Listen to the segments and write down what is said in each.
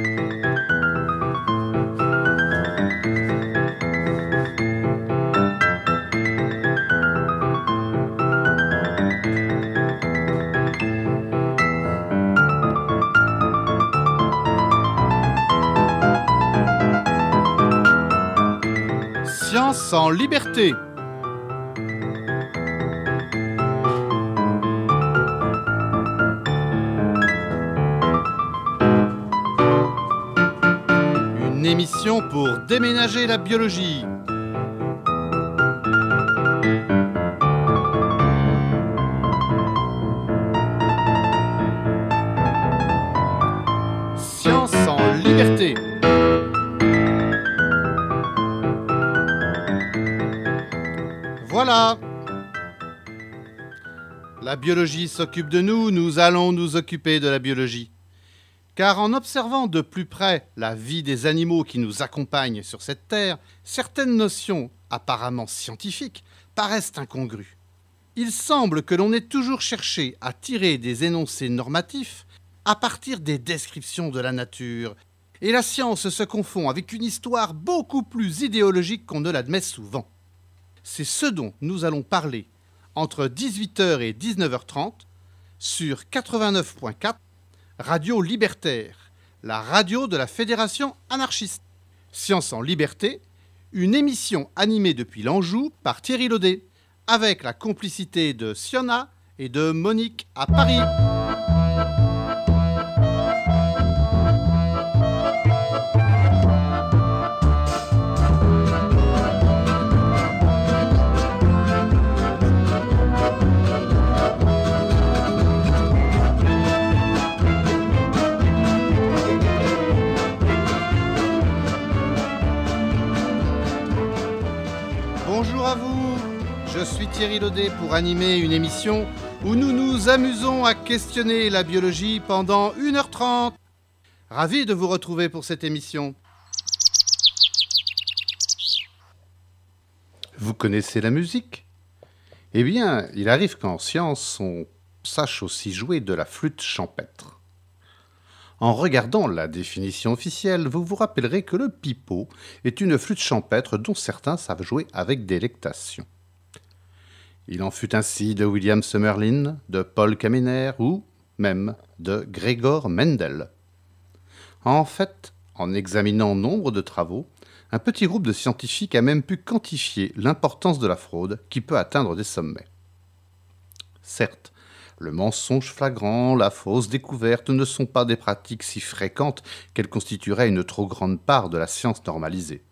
Science en liberté. Une émission pour déménager la biologie. Science en liberté. Voilà. La biologie s'occupe de nous, nous allons nous occuper de la biologie. Car en observant de plus près la vie des animaux qui nous accompagnent sur cette terre, certaines notions apparemment scientifiques paraissent incongrues. Il semble que l'on ait toujours cherché à tirer des énoncés normatifs à partir des descriptions de la nature, et la science se confond avec une histoire beaucoup plus idéologique qu'on ne l'admet souvent. C'est ce dont nous allons parler entre 18h et 19h30 sur 89.4 Radio Libertaire, la radio de la Fédération anarchiste. Science en liberté, une émission animée depuis l'Anjou par Thierry Laudet, avec la complicité de Siona et de Monique à Paris. Bonjour à vous, je suis Thierry Laudet pour animer une émission où nous nous amusons à questionner la biologie pendant 1h30. Ravi de vous retrouver pour cette émission. Vous connaissez la musique ? Eh bien, il arrive qu'en science, on sache aussi jouer de la flûte champêtre. En regardant la définition officielle, vous vous rappellerez que le pipeau est une flûte champêtre dont certains savent jouer avec délectation. Il en fut ainsi de William Summerlin, de Paul Kaminer ou même de Gregor Mendel. En fait, en examinant nombre de travaux, un petit groupe de scientifiques a même pu quantifier l'importance de la fraude qui peut atteindre des sommets. Certes, le mensonge flagrant, la fausse découverte ne sont pas des pratiques si fréquentes qu'elles constitueraient une trop grande part de la science normalisée.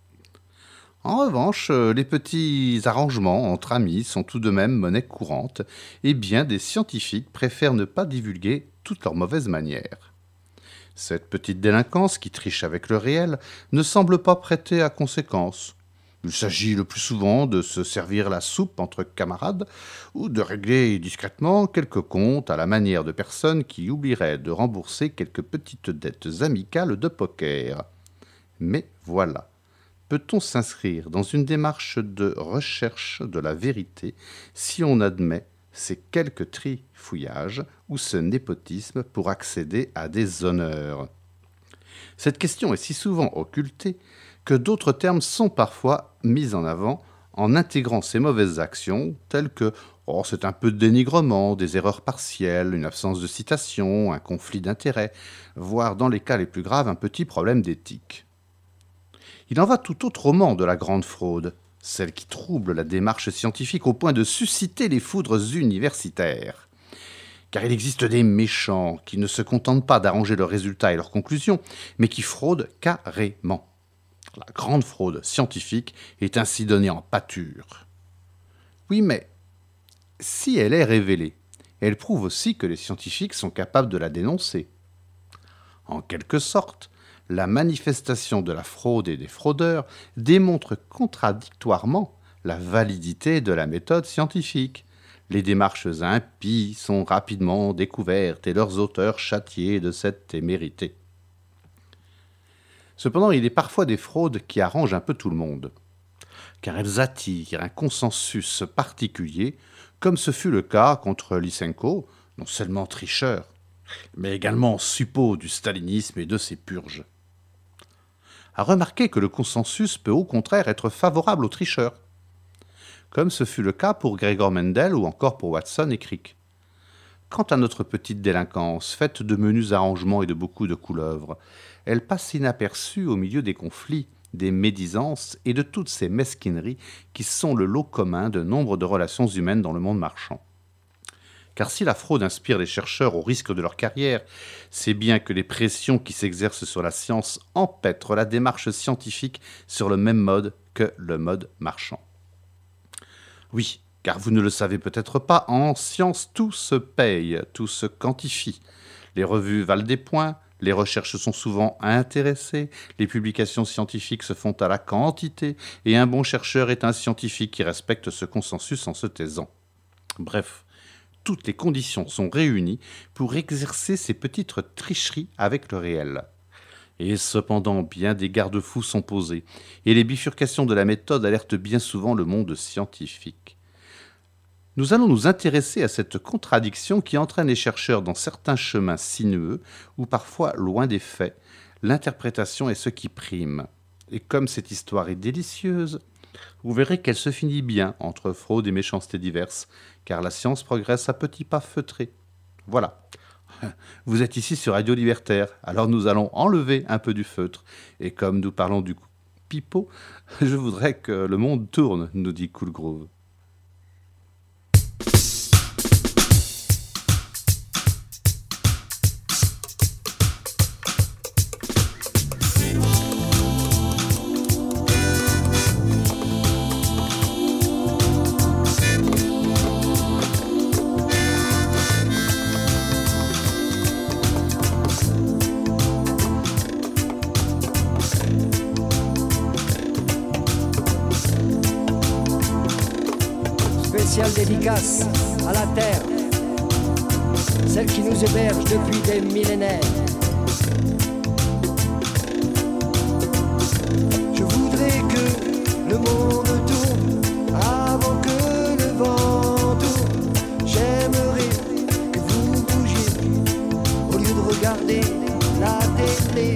En revanche, les petits arrangements entre amis sont tout de même monnaie courante et bien des scientifiques préfèrent ne pas divulguer toutes leurs mauvaises manières. Cette petite délinquance qui triche avec le réel ne semble pas prêter à conséquence. Il s'agit le plus souvent de se servir la soupe entre camarades ou de régler discrètement quelques comptes à la manière de personnes qui oublieraient de rembourser quelques petites dettes amicales de poker. Mais voilà, peut-on s'inscrire dans une démarche de recherche de la vérité si on admet ces quelques trifouillages ou ce népotisme pour accéder à des honneurs ? Cette question est si souvent occultée que d'autres termes sont parfois mis en avant en intégrant ces mauvaises actions, telles que c'est un peu de dénigrement, des erreurs partielles, une absence de citation, un conflit d'intérêts, voire dans les cas les plus graves, un petit problème d'éthique. Il en va tout autrement de la grande fraude, celle qui trouble la démarche scientifique au point de susciter les foudres universitaires. Car il existe des méchants qui ne se contentent pas d'arranger leurs résultats et leurs conclusions, mais qui fraudent carrément. La grande fraude scientifique est ainsi donnée en pâture. Oui, mais si elle est révélée, elle prouve aussi que les scientifiques sont capables de la dénoncer. En quelque sorte, la manifestation de la fraude et des fraudeurs démontre contradictoirement la validité de la méthode scientifique. Les démarches impies sont rapidement découvertes et leurs auteurs châtiés de cette témérité. Cependant, il est parfois des fraudes qui arrangent un peu tout le monde, car elles attirent un consensus particulier, comme ce fut le cas contre Lysenko, non seulement tricheur, mais également suppôt du stalinisme et de ses purges. À remarquer que le consensus peut au contraire être favorable aux tricheurs, comme ce fut le cas pour Gregor Mendel ou encore pour Watson et Crick. Quant à notre petite délinquance, faite de menus arrangements et de beaucoup de couleuvres, elle passe inaperçue au milieu des conflits, des médisances et de toutes ces mesquineries qui sont le lot commun de nombre de relations humaines dans le monde marchand. Car si la fraude inspire les chercheurs au risque de leur carrière, c'est bien que les pressions qui s'exercent sur la science empêtrent la démarche scientifique sur le même mode que le mode marchand. Oui, car vous ne le savez peut-être pas, en science tout se paye, tout se quantifie. Les revues valent des points, les recherches sont souvent intéressées, les publications scientifiques se font à la quantité, et un bon chercheur est un scientifique qui respecte ce consensus en se taisant. Bref, toutes les conditions sont réunies pour exercer ces petites tricheries avec le réel. Et cependant, bien des garde-fous sont posés, et les bifurcations de la méthode alertent bien souvent le monde scientifique. Nous allons nous intéresser à cette contradiction qui entraîne les chercheurs dans certains chemins sinueux, ou parfois loin des faits. L'interprétation est ce qui prime. Et comme cette histoire est délicieuse, vous verrez qu'elle se finit bien entre fraude et méchanceté diverses, car la science progresse à petits pas feutrés. Voilà. Vous êtes ici sur Radio Libertaire, alors nous allons enlever un peu du feutre. Et comme nous parlons du pipeau, je voudrais que le monde tourne, nous dit Coolgrove. Spéciale dédicace à la terre, celle qui nous héberge depuis des millénaires. Je voudrais que le monde tourne avant que le vent tourne. J'aimerais que vous bougiez au lieu de regarder la télé.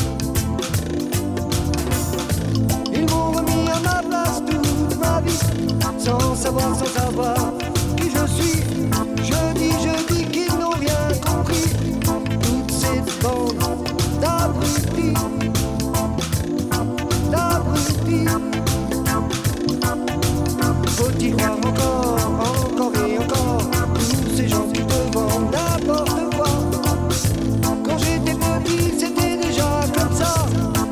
Ils m'ont remis à ma place toute ma vie, sans savoir qui je suis. Je dis qu'ils n'ont rien compris. Toute cette bande d'abrutis, d'abrutis. Faut-il voir encore et encore tous ces gens qui te vendent n'importe quoi. Quand j'étais petit, c'était déjà comme ça.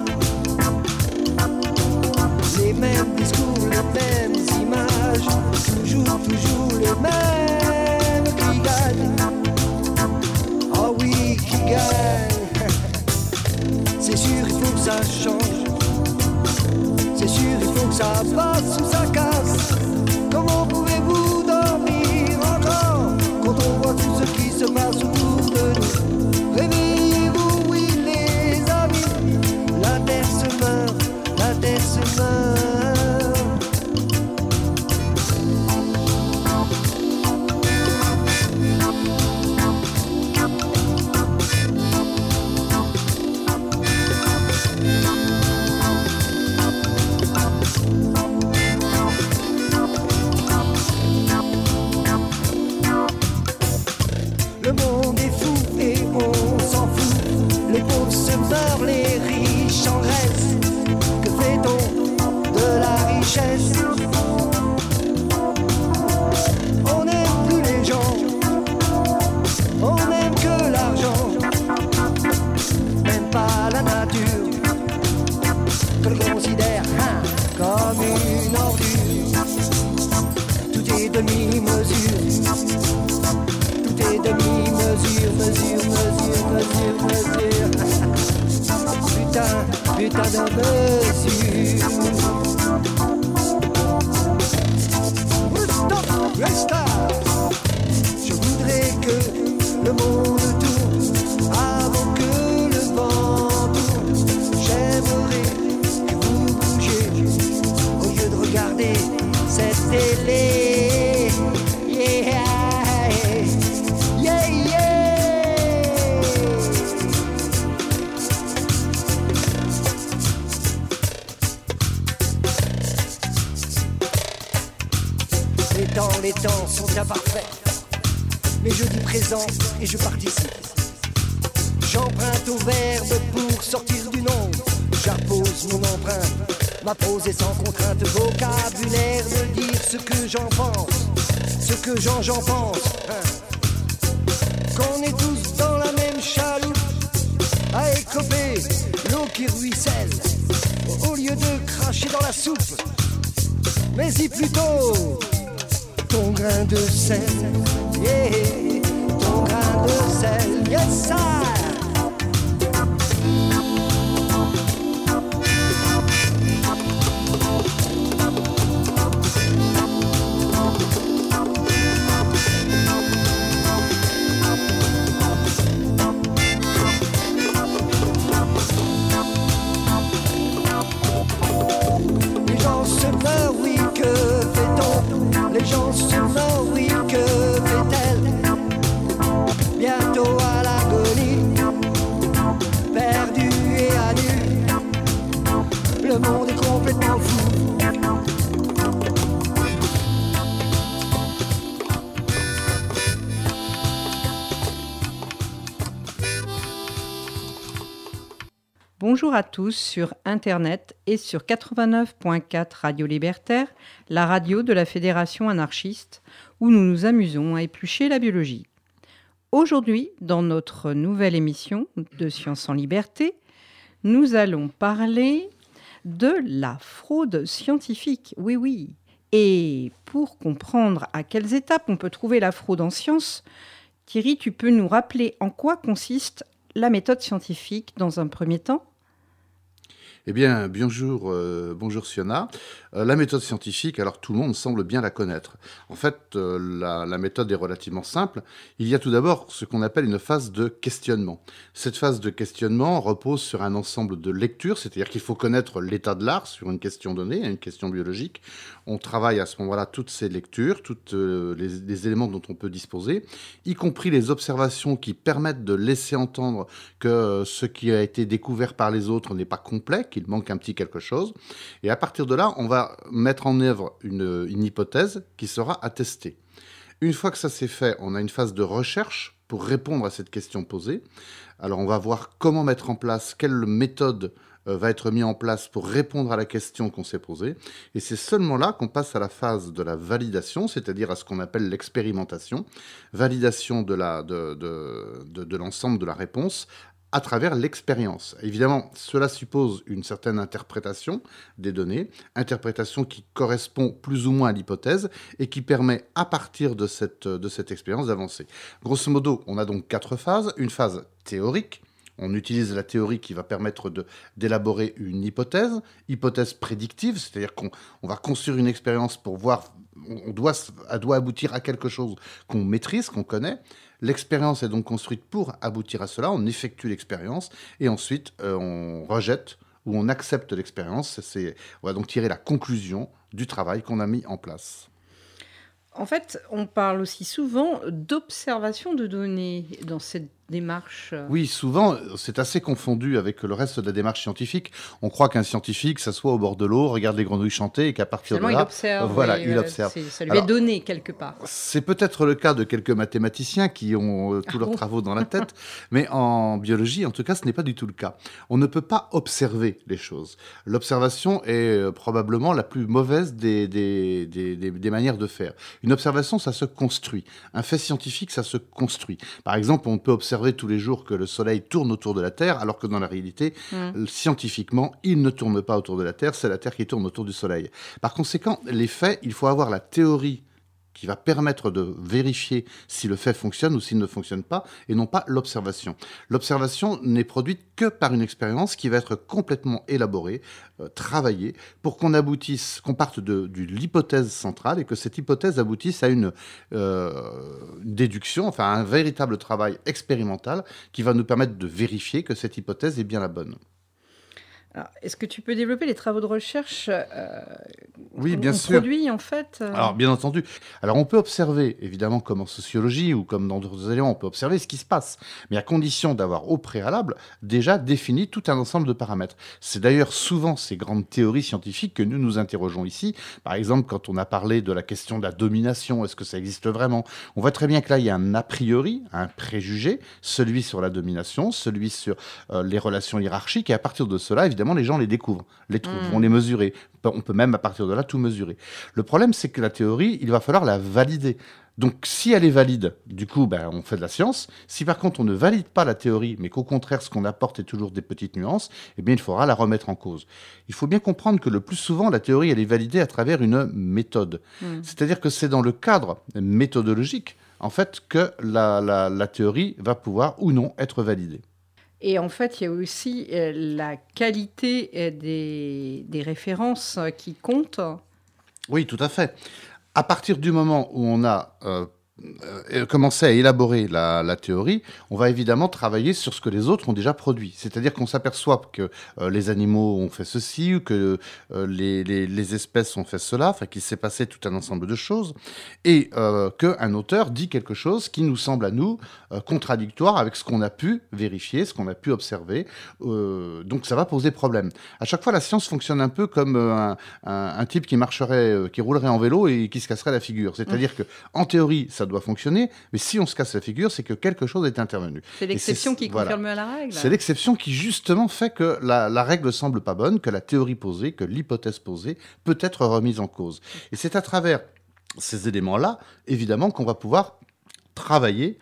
Les mêmes discours, les mêmes images, toujours les mêmes qui gagnent. Oh oui, qui gagnent. C'est sûr, il faut que ça change. C'est sûr, il faut que ça passe ou ça casse. Comment pouvez-vous dormir encore quand on voit tout ce qui se passe autour de nous? Réveillez-vous, oui les amis. La terre se meurt, la terre se meurt. Le monde est fou et on s'en fout. Les pauvres se meurent, les riches engraissent. Que fait-on de la richesse? On n'aime plus les gens, on n'aime que l'argent. Même pas la nature, que l'on considère comme une ordure. Tout est demi-mesure. Demi-mesure, mesure. Putain de mesure. Resta. Je voudrais que le monde tourne avant que le vent tourne. J'aimerais que vous bougiez au lieu de regarder cette télé. Yeah. Yeah, yeah. Pourtant les temps sont imparfaits, mais je dis présent et je participe. J'emprunte au verbe pour sortir du nom. J'appose mon empreinte, ma pose est sans contrainte. Vocabulaire de dire ce que j'en pense, ce que j'en pense. Qu'on est tous dans la même chaloupe, à écoper l'eau qui ruisselle, au lieu de cracher dans la soupe. Mais y plutôt ton grain de sel, yeah, ton grain de sel, yes sir. Les gens se meurent, oui, que fait-elle? Bientôt à l'agonie, perdu et à nu, le monde est complètement fou. Bonjour à tous sur Internet et sur 89.4 Radio Libertaire, la radio de la Fédération anarchiste, où nous nous amusons à éplucher la biologie. Aujourd'hui, dans notre nouvelle émission de Science en Liberté, nous allons parler de la fraude scientifique. Oui, oui. Et pour comprendre à quelles étapes on peut trouver la fraude en science, Thierry, tu peux nous rappeler en quoi consiste la méthode scientifique dans un premier temps ? Eh bien, bonjour Siona. La méthode scientifique, alors tout le monde semble bien la connaître. En fait, la méthode est relativement simple. Il y a tout d'abord ce qu'on appelle une phase de questionnement. Cette phase de questionnement repose sur un ensemble de lectures, c'est-à-dire qu'il faut connaître l'état de l'art sur une question donnée, une question biologique. On travaille à ce moment-là toutes ces lectures, tous les éléments dont on peut disposer, y compris les observations qui permettent de laisser entendre que ce qui a été découvert par les autres n'est pas complet, qu'il manque un petit quelque chose. Et à partir de là, on va mettre en œuvre une hypothèse qui sera attestée. Une fois que ça s'est fait, on a une phase de recherche pour répondre à cette question posée. Alors on va voir comment mettre en place, quelle méthode va être mise en place pour répondre à la question qu'on s'est posée. Et c'est seulement là qu'on passe à la phase de la validation, c'est-à-dire à ce qu'on appelle l'expérimentation, validation de l'ensemble de la réponse à travers l'expérience. Évidemment, cela suppose une certaine interprétation des données, interprétation qui correspond plus ou moins à l'hypothèse et qui permet, à partir de cette expérience, d'avancer. Grosso modo, on a donc 4 phases. Une phase théorique. On utilise la théorie qui va permettre d'élaborer une hypothèse prédictive, c'est-à-dire qu'on va construire une expérience pour voir, elle doit aboutir à quelque chose qu'on maîtrise, qu'on connaît. L'expérience est donc construite pour aboutir à cela, on effectue l'expérience et ensuite on rejette ou on accepte l'expérience. On va donc tirer la conclusion du travail qu'on a mis en place. En fait, on parle aussi souvent d'observation de données dans cette démarche. Oui, souvent, c'est assez confondu avec le reste de la démarche scientifique. On croit qu'un scientifique s'assoit au bord de l'eau, regarde les grenouilles chanter et qu'à partir de là... il observe. Voilà, il observe. Ça lui est donné quelque part. C'est peut-être le cas de quelques mathématiciens qui ont tous leurs travaux dans la tête, mais en biologie, en tout cas, ce n'est pas du tout le cas. On ne peut pas observer les choses. L'observation est probablement la plus mauvaise des manières de faire. Une observation, ça se construit. Un fait scientifique, ça se construit. Par exemple, on peut observer tous les jours que le Soleil tourne autour de la Terre, alors que dans la réalité, scientifiquement, il ne tourne pas autour de la Terre, c'est la Terre qui tourne autour du Soleil. Par conséquent, les faits, il faut avoir la théorie qui va permettre de vérifier si le fait fonctionne ou s'il ne fonctionne pas, et non pas l'observation. L'observation n'est produite que par une expérience qui va être complètement élaborée, travaillée, pour qu'on parte de l'hypothèse centrale, et que cette hypothèse aboutisse à une déduction, enfin un véritable travail expérimental qui va nous permettre de vérifier que cette hypothèse est bien la bonne. Alors, est-ce que tu peux développer les travaux de recherche Oui, qu'on bien on sûr. produit en fait Alors, bien entendu. Alors, on peut observer, évidemment, comme en sociologie ou comme dans d'autres éléments, on peut observer ce qui se passe, mais à condition d'avoir au préalable déjà défini tout un ensemble de paramètres. C'est d'ailleurs souvent ces grandes théories scientifiques que nous nous interrogeons ici. Par exemple, quand on a parlé de la question de la domination, est-ce que ça existe vraiment? On voit très bien que là, il y a un a priori, un préjugé, celui sur la domination, celui sur les relations hiérarchiques, et à partir de cela, évidemment, les gens les découvrent, les trouvent, vont les mesurer. On peut même, à partir de là, tout mesurer. Le problème, c'est que la théorie, il va falloir la valider. Donc, si elle est valide, du coup, on fait de la science. Si par contre, on ne valide pas la théorie, mais qu'au contraire, ce qu'on apporte est toujours des petites nuances, eh bien, il faudra la remettre en cause. Il faut bien comprendre que le plus souvent, la théorie, elle est validée à travers une méthode. C'est-à-dire que c'est dans le cadre méthodologique, en fait, que la théorie va pouvoir ou non être validée. Et en fait, il y a aussi la qualité des références qui comptent. Oui, tout à fait. À partir du moment où on a commencé à élaborer la théorie, on va évidemment travailler sur ce que les autres ont déjà produit. C'est-à-dire qu'on s'aperçoit que les animaux ont fait ceci ou que les espèces ont fait cela, enfin qu'il s'est passé tout un ensemble de choses, et qu'un auteur dit quelque chose qui nous semble à nous contradictoire avec ce qu'on a pu vérifier, ce qu'on a pu observer. Donc ça va poser problème. À chaque fois, la science fonctionne un peu comme un type qui marcherait, qui roulerait en vélo et qui se casserait la figure. C'est-à-dire que en théorie, ça doit fonctionner, mais si on se casse la figure, c'est que quelque chose est intervenu. C'est l'exception qui confirme la règle. C'est l'exception qui justement fait que la règle semble pas bonne, que la théorie posée, que l'hypothèse posée peut être remise en cause. Et c'est à travers ces éléments-là, évidemment, qu'on va pouvoir travailler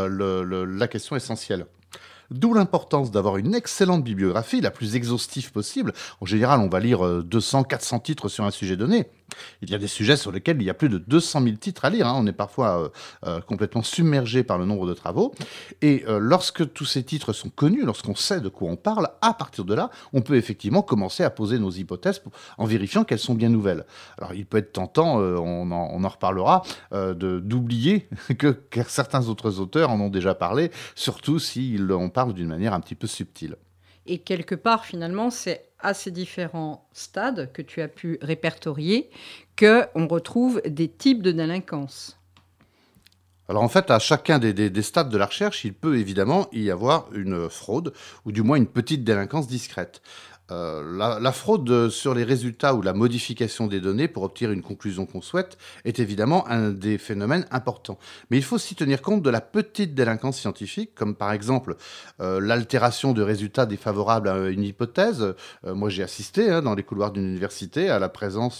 la question essentielle. D'où l'importance d'avoir une excellente bibliographie, la plus exhaustive possible. En général, on va lire 200, 400 titres sur un sujet donné. Il y a des sujets sur lesquels il y a plus de 200 000 titres à lire. On est parfois complètement submergé par le nombre de travaux. Et lorsque tous ces titres sont connus, lorsqu'on sait de quoi on parle, à partir de là, on peut effectivement commencer à poser nos hypothèses en vérifiant qu'elles sont bien nouvelles. Alors, il peut être tentant, on en reparlera, d'oublier que certains autres auteurs en ont déjà parlé, surtout s'ils en parlent d'une manière un petit peu subtile. Et quelque part, finalement, c'est à ces différents stades que tu as pu répertorier qu'on retrouve des types de délinquance. Alors en fait, à chacun des stades de la recherche, il peut évidemment y avoir une fraude, ou du moins une petite délinquance discrète. La fraude sur les résultats ou la modification des données pour obtenir une conclusion qu'on souhaite est évidemment un des phénomènes importants. Mais il faut aussi tenir compte de la petite délinquance scientifique, comme par exemple l'altération de résultats défavorables à une hypothèse. Moi, j'ai assisté dans les couloirs d'une université à la présence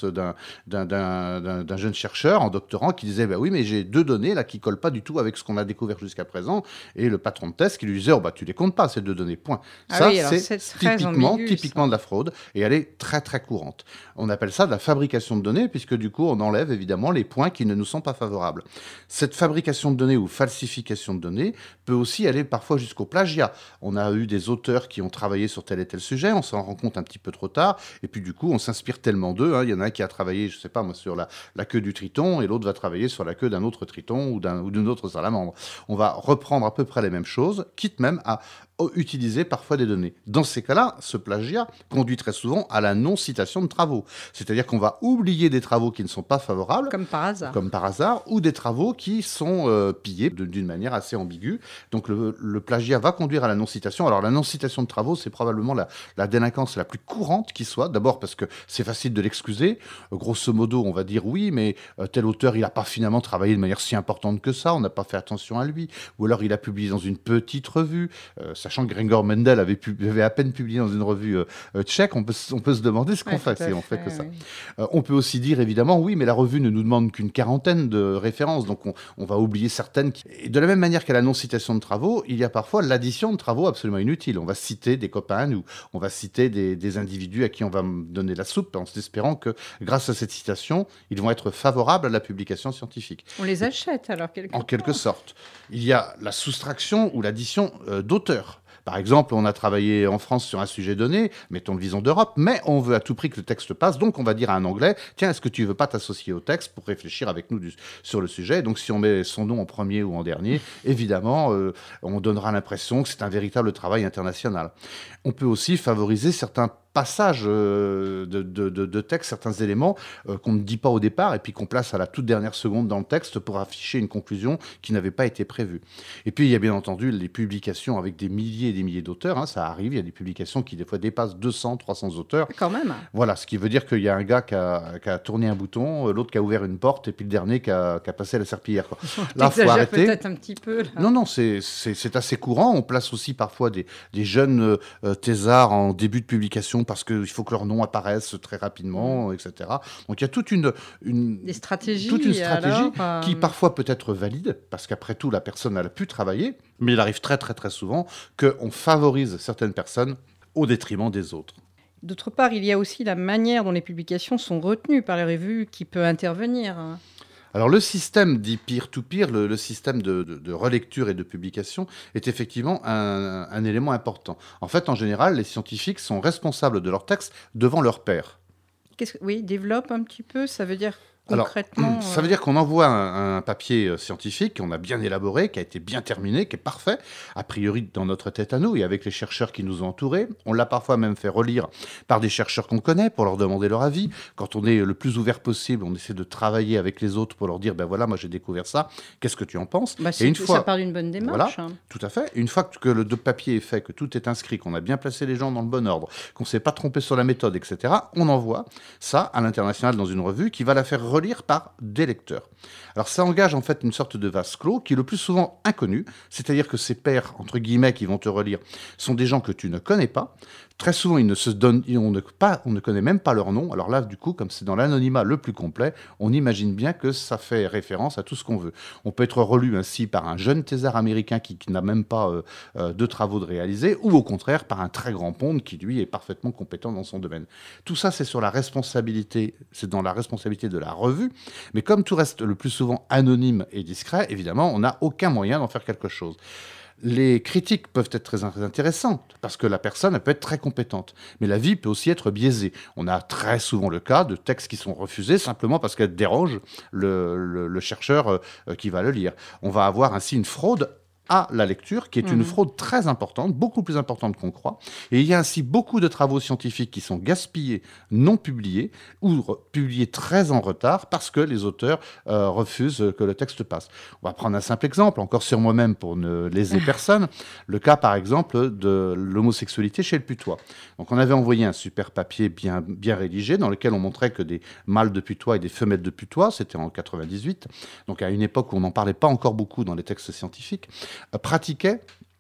d'un jeune chercheur en doctorant qui disait oui, mais j'ai 2 données là qui collent pas du tout avec ce qu'on a découvert jusqu'à présent, et le patron de thèse qui lui disait tu les comptes pas ces 2 données, point. Ah oui, c'est typiquement ambigu, de la fraude, et elle est très très courante. On appelle ça de la fabrication de données, puisque du coup on enlève évidemment les points qui ne nous sont pas favorables. Cette fabrication de données ou falsification de données peut aussi aller parfois jusqu'au plagiat. On a eu des auteurs qui ont travaillé sur tel et tel sujet, on s'en rend compte un petit peu trop tard, et puis du coup on s'inspire tellement d'eux. Il y en a un qui a travaillé, je sais pas moi, sur la queue du triton, et l'autre va travailler sur la queue d'un autre triton ou d'une autre salamandre. On va reprendre à peu près les mêmes choses, quitte même à utiliser parfois des données. Dans ces cas-là, ce plagiat conduit très souvent à la non-citation de travaux. C'est-à-dire qu'on va oublier des travaux qui ne sont pas favorables, comme par hasard, ou des travaux qui sont pillés d'une manière assez ambiguë. Donc le plagiat va conduire à la non-citation. Alors la non-citation de travaux, c'est probablement la délinquance la plus courante qui soit. D'abord parce que c'est facile de l'excuser. Grosso modo, on va dire oui, mais tel auteur, il n'a pas finalement travaillé de manière si importante que ça, on n'a pas fait attention à lui. Ou alors il a publié dans une petite revue, sachant que Gregor Mendel avait à peine publié dans une revue tchèque, on peut se demander ce qu'on fait si on fait que ça. Oui. On peut aussi dire évidemment, oui, mais la revue ne nous demande qu'une quarantaine de références, donc on va oublier certaines. Et de la même manière qu'à la non-citation de travaux, il y a parfois l'addition de travaux absolument inutiles. On va citer des copains ou on va citer des individus à qui on va donner la soupe en espérant que grâce à cette citation, ils vont être favorables à la publication scientifique. On les achète alors en quelque sorte. Il y a la soustraction ou l'addition d'auteurs. Par exemple, on a travaillé en France sur un sujet donné, mettons le Vision d'Europe, mais on veut à tout prix que le texte passe, donc on va dire à un Anglais, tiens, est-ce que tu veux pas t'associer au texte pour réfléchir avec nous sur le sujet? Donc si on met son nom en premier ou en dernier, évidemment, on donnera l'impression que c'est un véritable travail international. On peut aussi favoriser certains passages de texte, certains éléments qu'on ne dit pas au départ et puis qu'on place à la toute dernière seconde dans le texte pour afficher une conclusion qui n'avait pas été prévue. Et puis, il y a bien entendu les publications avec des milliers et des milliers d'auteurs. Hein, ça arrive, il y a des publications qui, des fois, dépassent 200, 300 auteurs. Quand même. Voilà, ce qui veut dire qu'il y a un gars qui a tourné un bouton, l'autre qui a ouvert une porte, et puis le dernier qui a passé la serpillière, quoi. Là, faut arrêter. Peut-être un petit peu. Là. Non, c'est assez courant. On place aussi parfois des jeunes thésards en début de publication parce qu'il faut que leur nom apparaisse très rapidement, etc. Donc il y a toute une stratégie, qui parfois peut être valide, parce qu'après tout, la personne elle a pu travailler, mais il arrive très très très souvent qu'on favorise certaines personnes au détriment des autres. D'autre part, il y a aussi la manière dont les publications sont retenues par les revues qui peut intervenir. Alors le système dit peer-to-peer, le système de relecture et de publication est effectivement un élément important. En fait, en général, les scientifiques sont responsables de leurs textes devant leurs pairs. Oui, développe un petit peu, ça veut dire concrètement... Alors, ça veut dire qu'on envoie un papier scientifique qu'on a bien élaboré, qui a été bien terminé, qui est parfait, a priori dans notre tête à nous et avec les chercheurs qui nous ont entourés. On l'a parfois même fait relire par des chercheurs qu'on connaît pour leur demander leur avis. Quand on est le plus ouvert possible, on essaie de travailler avec les autres pour leur dire, ben voilà, moi j'ai découvert ça, qu'est-ce que tu en penses? Et une fois, ça part d'une bonne démarche. Voilà, tout à fait. Une fois que le papier est fait, que tout est inscrit, qu'on a bien placé les gens dans le bon ordre, qu'on ne s'est pas trompé sur la méthode, etc., on envoie ça à l'international dans une revue qui va la faire relire par des lecteurs. Alors ça engage en fait une sorte de vase clos qui est le plus souvent inconnu, c'est-à-dire que ces pairs, entre guillemets, qui vont te relire, sont des gens que tu ne connais pas. Très souvent, ils ne se donnent, on ne connaît même pas leur nom. Alors là, du coup, comme c'est dans l'anonymat le plus complet, on imagine bien que ça fait référence à tout ce qu'on veut. On peut être relu ainsi par un jeune thésard américain qui n'a même pas de travaux de réaliser, ou au contraire par un très grand ponte qui, lui, est parfaitement compétent dans son domaine. Tout ça, c'est sur la responsabilité, c'est dans la responsabilité de la revue. Mais comme tout reste le plus souvent anonyme et discret, évidemment, on n'a aucun moyen d'en faire quelque chose. Les critiques peuvent être très intéressantes parce que la personne elle peut être très compétente. Mais la vie peut aussi être biaisée. On a très souvent le cas de textes qui sont refusés simplement parce qu'elles dérangent le chercheur qui va le lire. On va avoir ainsi une fraude à la lecture, qui est une fraude très importante, beaucoup plus importante qu'on croit. Et il y a ainsi beaucoup de travaux scientifiques qui sont gaspillés, non publiés, ou publiés très en retard, parce que les auteurs refusent que le texte passe. On va prendre un simple exemple, encore sur moi-même pour ne léser personne, le cas par exemple de l'homosexualité chez le putois. Donc on avait envoyé un super papier bien rédigé, dans lequel on montrait que des mâles de putois et des femelles de putois, c'était en 98, donc à une époque où on n'en parlait pas encore beaucoup dans les textes scientifiques, pratiquaient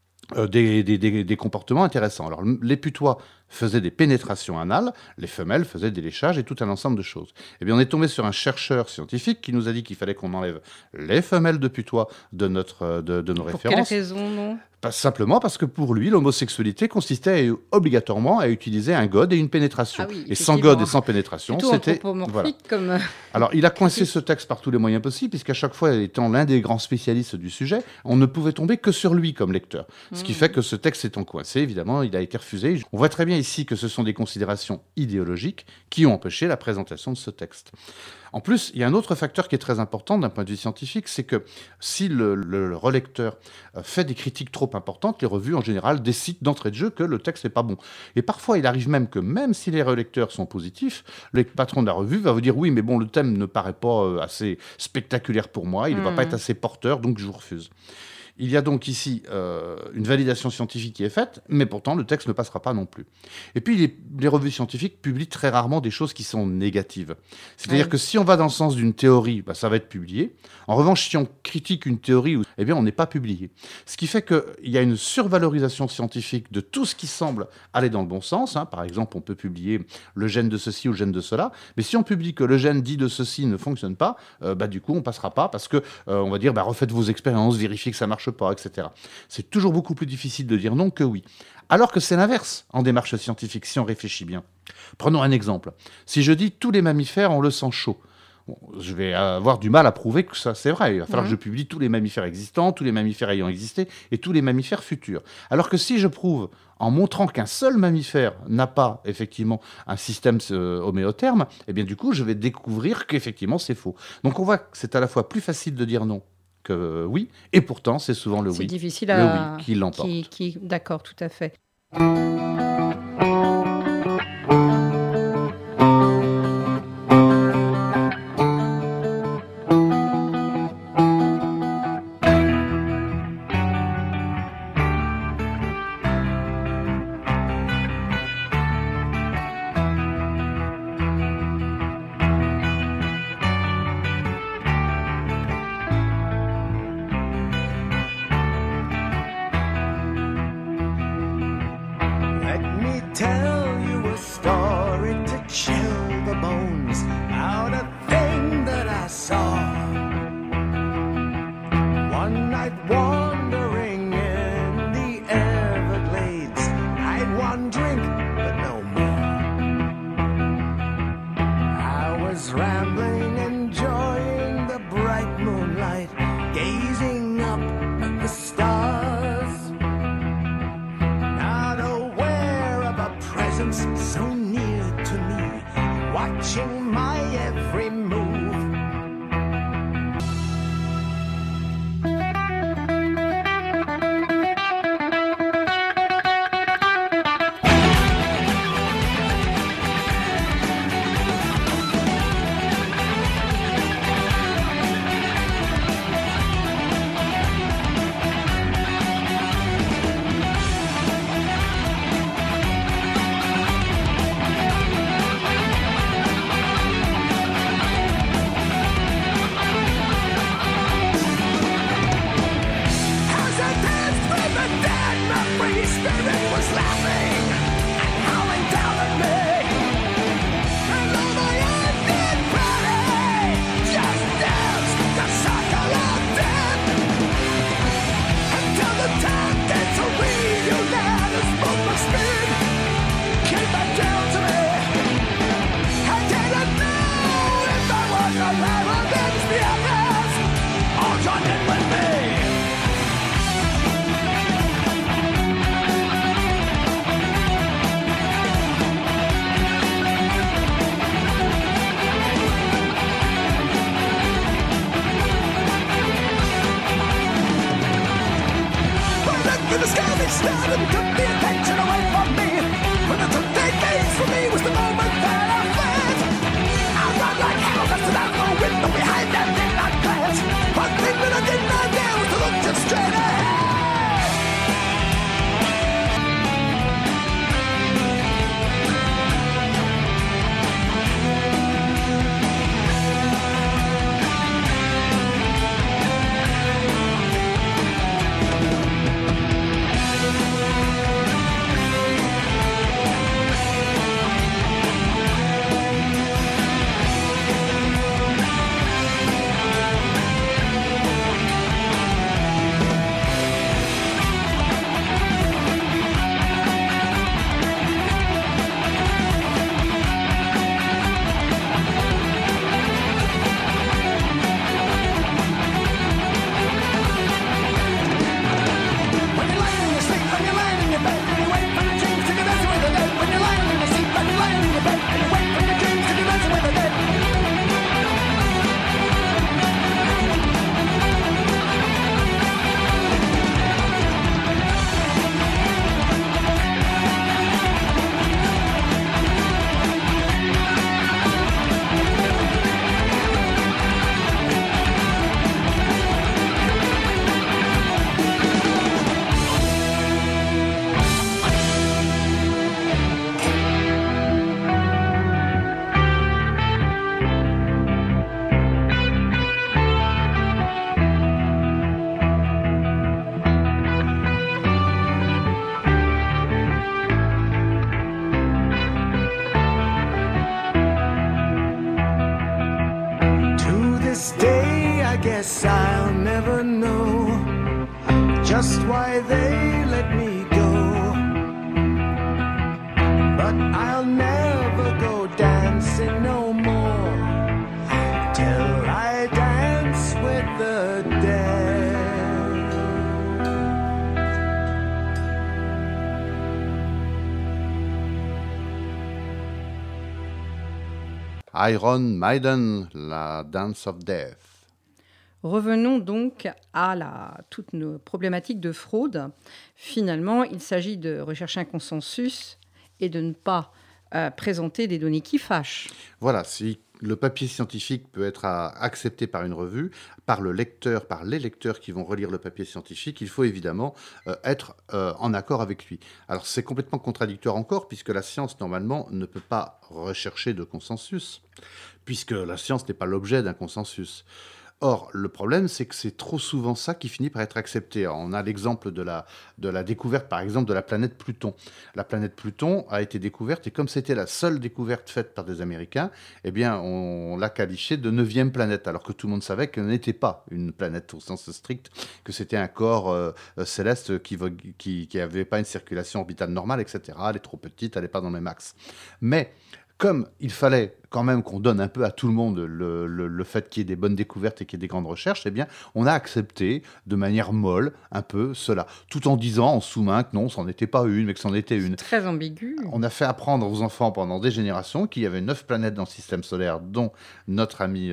des comportements intéressants. Alors, les putois faisaient des pénétrations anales, les femelles faisaient des léchages et tout un ensemble de choses. Eh bien, on est tombé sur un chercheur scientifique qui nous a dit qu'il fallait qu'on enlève les femelles de putois de nos références. Pour quelle raison, non ? Simplement parce que pour lui, l'homosexualité consistait obligatoirement à utiliser un gode et une pénétration. Ah oui, et sans gode et sans pénétration, c'était... Voilà. Comme... Alors, il a coincé ce texte par tous les moyens possibles, puisqu'à chaque fois, étant l'un des grands spécialistes du sujet, on ne pouvait tomber que sur lui comme lecteur. Ce qui fait que ce texte étant coincé, évidemment, il a été refusé. On voit très bien ici que ce sont des considérations idéologiques qui ont empêché la présentation de ce texte. En plus, il y a un autre facteur qui est très important d'un point de vue scientifique, c'est que si le relecteur fait des critiques trop importantes, les revues en général décident d'entrée de jeu que le texte n'est pas bon. Et parfois, il arrive même que même si les relecteurs sont positifs, le patron de la revue va vous dire « oui, mais bon, le thème ne paraît pas assez spectaculaire pour moi, il ne va pas être assez porteur, donc je vous refuse ». Il y a donc ici une validation scientifique qui est faite, mais pourtant le texte ne passera pas non plus. Et puis les revues scientifiques publient très rarement des choses qui sont négatives. C'est-à-dire que si on va dans le sens d'une théorie, ça va être publié. En revanche, si on critique une théorie, eh bien on n'est pas publié. Ce qui fait qu'il y a une survalorisation scientifique de tout ce qui semble aller dans le bon sens. Par exemple, on peut publier le gène de ceci ou le gène de cela, mais si on publie que le gène dit de ceci ne fonctionne pas, du coup on passera pas parce que on va dire refaites vos expériences, vérifiez que ça marche pas, etc. C'est toujours beaucoup plus difficile de dire non que oui. Alors que c'est l'inverse en démarche scientifique, si on réfléchit bien. Prenons un exemple. Si je dis tous les mammifères ont le sang chaud, je vais avoir du mal à prouver que ça c'est vrai. Il va falloir que je publie tous les mammifères existants, tous les mammifères ayant existé et tous les mammifères futurs. Alors que si je prouve en montrant qu'un seul mammifère n'a pas effectivement un système homéotherme, eh bien du coup je vais découvrir qu'effectivement c'est faux. Donc on voit que c'est à la fois plus facile de dire non que oui, et pourtant c'est souvent le oui, difficile le oui qui l'emporte. D'accord, tout à fait. tell you a story to chill the bones out a thing that I saw. One night wandering in the Everglades, I'd one drink, but no more. I was rambling, enjoying the bright moonlight, gazing up at the stars, not aware of a presence so near to me, watching my every move. guess I'll never know just why they let me go. But I'll never go dancing no more till I dance with the dead. Iron Maiden, la Dance of Death. Revenons donc à toutes nos problématiques de fraude. Finalement, il s'agit de rechercher un consensus et de ne pas présenter des données qui fâchent. Voilà, si le papier scientifique peut être accepté par une revue, par le lecteur, par les lecteurs qui vont relire le papier scientifique, il faut évidemment être en accord avec lui. Alors c'est complètement contradictoire encore, puisque la science, normalement, ne peut pas rechercher de consensus, puisque la science n'est pas l'objet d'un consensus. Or, le problème, c'est que c'est trop souvent ça qui finit par être accepté. Alors, on a l'exemple de la découverte, par exemple, de la planète Pluton. La planète Pluton a été découverte, et comme c'était la seule découverte faite par des Américains, eh bien, on l'a qualifiée de 9e planète, alors que tout le monde savait qu'elle n'était pas une planète au sens strict, que c'était un corps céleste qui n'avait pas une circulation orbitale normale, etc. Elle est trop petite, elle n'est pas dans le même axe. Mais comme il fallait quand même qu'on donne un peu à tout le monde le fait qu'il y ait des bonnes découvertes et qu'il y ait des grandes recherches, eh bien, on a accepté de manière molle un peu cela, tout en disant en sous-main que non, c'en était pas une, mais que c'en était une. Très ambigu. On a fait apprendre aux enfants pendant des générations qu'il y avait 9 planètes dans le système solaire, dont notre ami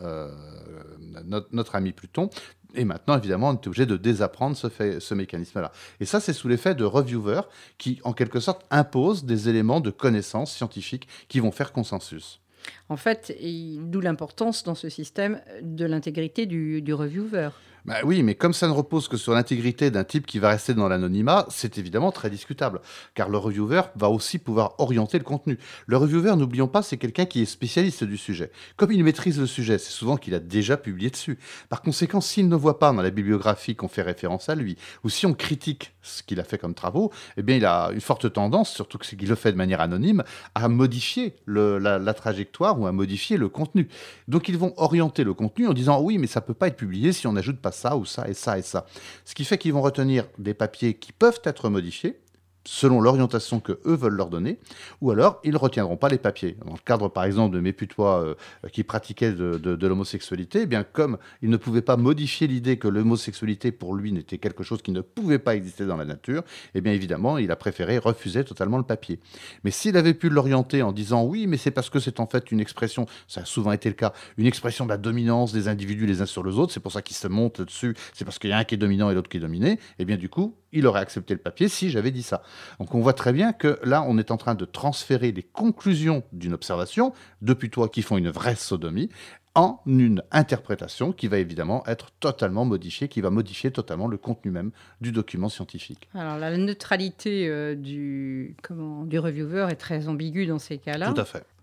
Pluton. Et maintenant, évidemment, on est obligé de désapprendre ce mécanisme-là. Et ça, c'est sous l'effet de reviewers qui, en quelque sorte, imposent des éléments de connaissances scientifiques qui vont faire consensus. En fait, d'où l'importance dans ce système de l'intégrité du reviewer. Bah oui, mais comme ça ne repose que sur l'intégrité d'un type qui va rester dans l'anonymat, c'est évidemment très discutable, car le reviewer va aussi pouvoir orienter le contenu. Le reviewer, n'oublions pas, c'est quelqu'un qui est spécialiste du sujet. Comme il maîtrise le sujet, c'est souvent qu'il a déjà publié dessus. Par conséquent, s'il ne voit pas dans la bibliographie qu'on fait référence à lui, ou si on critique ce qu'il a fait comme travaux, eh bien, il a une forte tendance, surtout qu'il le fait de manière anonyme, à modifier la trajectoire ou à modifier le contenu. Donc, ils vont orienter le contenu en disant « oui, mais ça ne peut pas être publié si on n'ajoute pas ça ou ça et ça et ça ». Ce qui fait qu'ils vont retenir des papiers qui peuvent être modifiés selon l'orientation que eux veulent leur donner, ou alors ils ne retiendront pas les papiers. Dans le cadre, par exemple, de mes putois qui pratiquaient de l'homosexualité, eh bien, comme il ne pouvait pas modifier l'idée que l'homosexualité, pour lui, n'était quelque chose qui ne pouvait pas exister dans la nature, eh bien, évidemment, il a préféré refuser totalement le papier. Mais s'il avait pu l'orienter en disant « oui, mais c'est parce que c'est en fait une expression, ça a souvent été le cas, une expression de la dominance des individus les uns sur les autres, c'est pour ça qu'ils se montent dessus, c'est parce qu'il y a un qui est dominant et l'autre qui est dominé », eh bien, du coup, il aurait accepté le papier si j'avais dit ça. Donc on voit très bien que là, on est en train de transférer les conclusions d'une observation, de putois qui font une vraie sodomie, en une interprétation qui va évidemment être totalement modifiée, qui va modifier totalement le contenu même du document scientifique. Alors la neutralité du reviewer est très ambiguë dans ces cas-là. Tout à fait.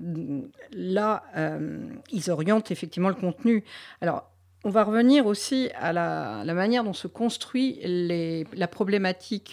Là, ils orientent effectivement le contenu. Alors, on va revenir aussi à la manière dont se construit la problématique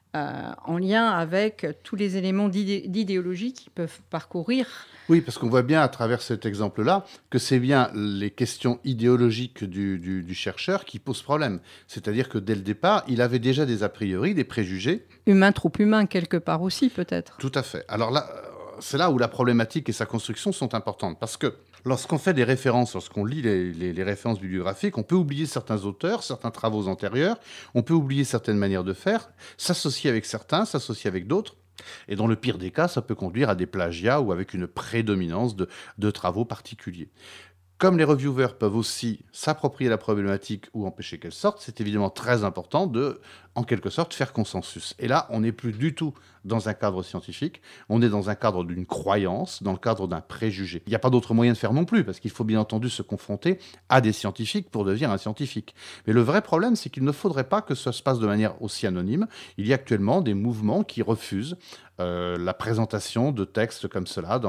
en lien avec tous les éléments d'idéologie qui peuvent parcourir. Oui, parce qu'on voit bien à travers cet exemple-là que c'est bien les questions idéologiques du chercheur qui posent problème. C'est-à-dire que dès le départ, il avait déjà des a priori, des préjugés. Humain, trop humain, quelque part aussi, peut-être. Tout à fait. Alors là, c'est là où la problématique et sa construction sont importantes. Parce que lorsqu'on fait des références, lorsqu'on lit les références bibliographiques, on peut oublier certains auteurs, certains travaux antérieurs, on peut oublier certaines manières de faire, s'associer avec certains, s'associer avec d'autres. Et dans le pire des cas, ça peut conduire à des plagiats ou avec une prédominance de travaux particuliers. Comme les reviewers peuvent aussi s'approprier la problématique ou empêcher qu'elle sorte, c'est évidemment très important de, en quelque sorte, faire consensus. Et là, on n'est plus du tout dans un cadre scientifique, on est dans un cadre d'une croyance, dans le cadre d'un préjugé. Il n'y a pas d'autre moyen de faire non plus, parce qu'il faut bien entendu se confronter à des scientifiques pour devenir un scientifique. Mais le vrai problème, c'est qu'il ne faudrait pas que ça se passe de manière aussi anonyme. Il y a actuellement des mouvements qui refusent la présentation de textes comme cela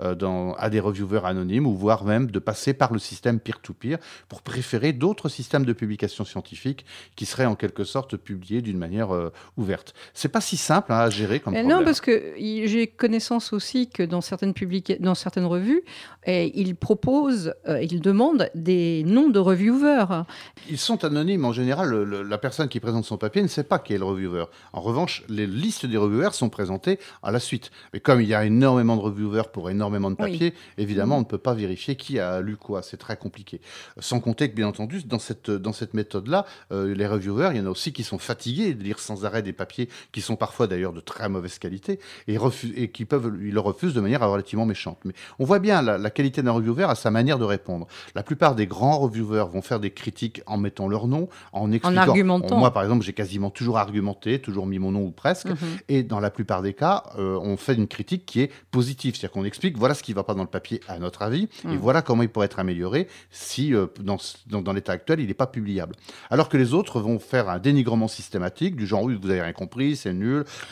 à des reviewers anonymes, ou voire même de passer par le système peer-to-peer pour préférer d'autres systèmes de publication scientifique qui seraient en quelque sorte publiés d'une manière ouverte. C'est pas si simple à gérer comme problème. Non, parce que j'ai connaissance aussi que dans certaines revues, ils proposent, ils demandent des noms de reviewers. Ils sont anonymes. En général, la personne qui présente son papier ne sait pas qui est le reviewer. En revanche, les listes des reviewers sont présentées à la suite. Mais comme il y a énormément de reviewers pour énormément de papiers, évidemment, on ne peut pas vérifier qui a lu quoi. C'est très compliqué. Sans compter que, bien entendu, dans cette méthode-là, les reviewers, il y en a aussi qui sont fatigués de lire sans arrêt des papiers qui sont parfois d'ailleurs de très mauvaise qualité et ils le refusent de manière relativement méchante. Mais on voit bien la qualité d'un reviewer à sa manière de répondre. La plupart des grands reviewers vont faire des critiques en mettant leur nom, en expliquant. En argumentant. Moi, par exemple, j'ai quasiment toujours argumenté, toujours mis mon nom ou presque. Et dans la plupart des cas, on fait une critique qui est positive. C'est-à-dire qu'on explique, voilà ce qui ne va pas dans le papier à notre avis, et voilà comment il pourrait être amélioré si, dans l'état actuel, il n'est pas publiable. Alors que les autres vont faire un dénigrement systématique, du genre, oui, vous n'avez rien compris, c'est nul, votre papier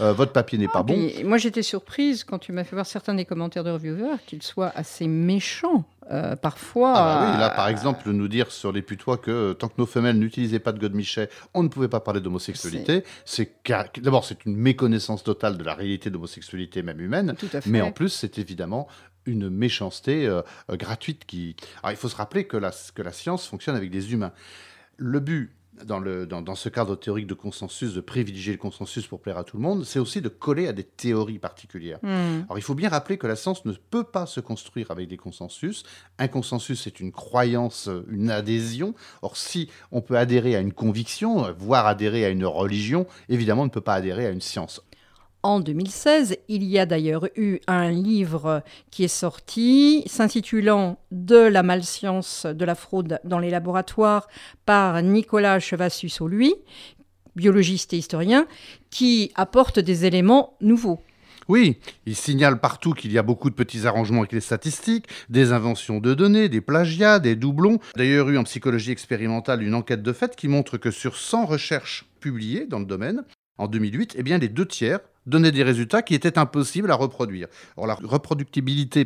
papier n'est pas bon. Puis, moi, j'étais surprise quand tu m'as fait voir certains des commentaires de reviewers qu'ils soient assez méchants. Parfois. Ah bah oui, là, par exemple, nous dire sur les putois que tant que nos femelles n'utilisaient pas de godemichet, on ne pouvait pas parler d'homosexualité. D'abord, c'est une méconnaissance totale de la réalité de l'homosexualité, même humaine. Tout à fait. Mais en plus, c'est évidemment une méchanceté gratuite Alors, il faut se rappeler que la science fonctionne avec des humains. Le but, dans ce cadre théorique de consensus, de privilégier le consensus pour plaire à tout le monde, c'est aussi de coller à des théories particulières. Alors, il faut bien rappeler que la science ne peut pas se construire avec des consensus. Un consensus, c'est une croyance, une adhésion. Or, si on peut adhérer à une conviction, voire adhérer à une religion, évidemment, on ne peut pas adhérer à une science. En 2016, il y a d'ailleurs eu un livre qui est sorti s'intitulant « De la malscience de la fraude dans les laboratoires » par Nicolas Chevassus-Lui, biologiste et historien, qui apporte des éléments nouveaux. Oui, il signale partout qu'il y a beaucoup de petits arrangements avec les statistiques, des inventions de données, des plagiats, des doublons. D'ailleurs, eu en psychologie expérimentale une enquête de fait qui montre que sur 100 recherches publiées dans le domaine, en 2008, eh bien, les 2/3 donnaient des résultats qui étaient impossibles à reproduire. Or, la reproductibilité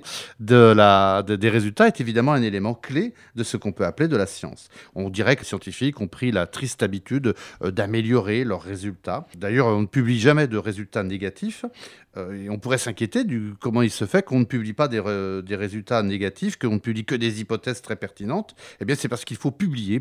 des résultats est évidemment un élément clé de ce qu'on peut appeler de la science. On dirait que les scientifiques ont pris la triste habitude d'améliorer leurs résultats. D'ailleurs, on ne publie jamais de résultats négatifs. Et on pourrait s'inquiéter comment il se fait qu'on ne publie pas des résultats négatifs, qu'on ne publie que des hypothèses très pertinentes. Eh bien, c'est parce qu'il faut publier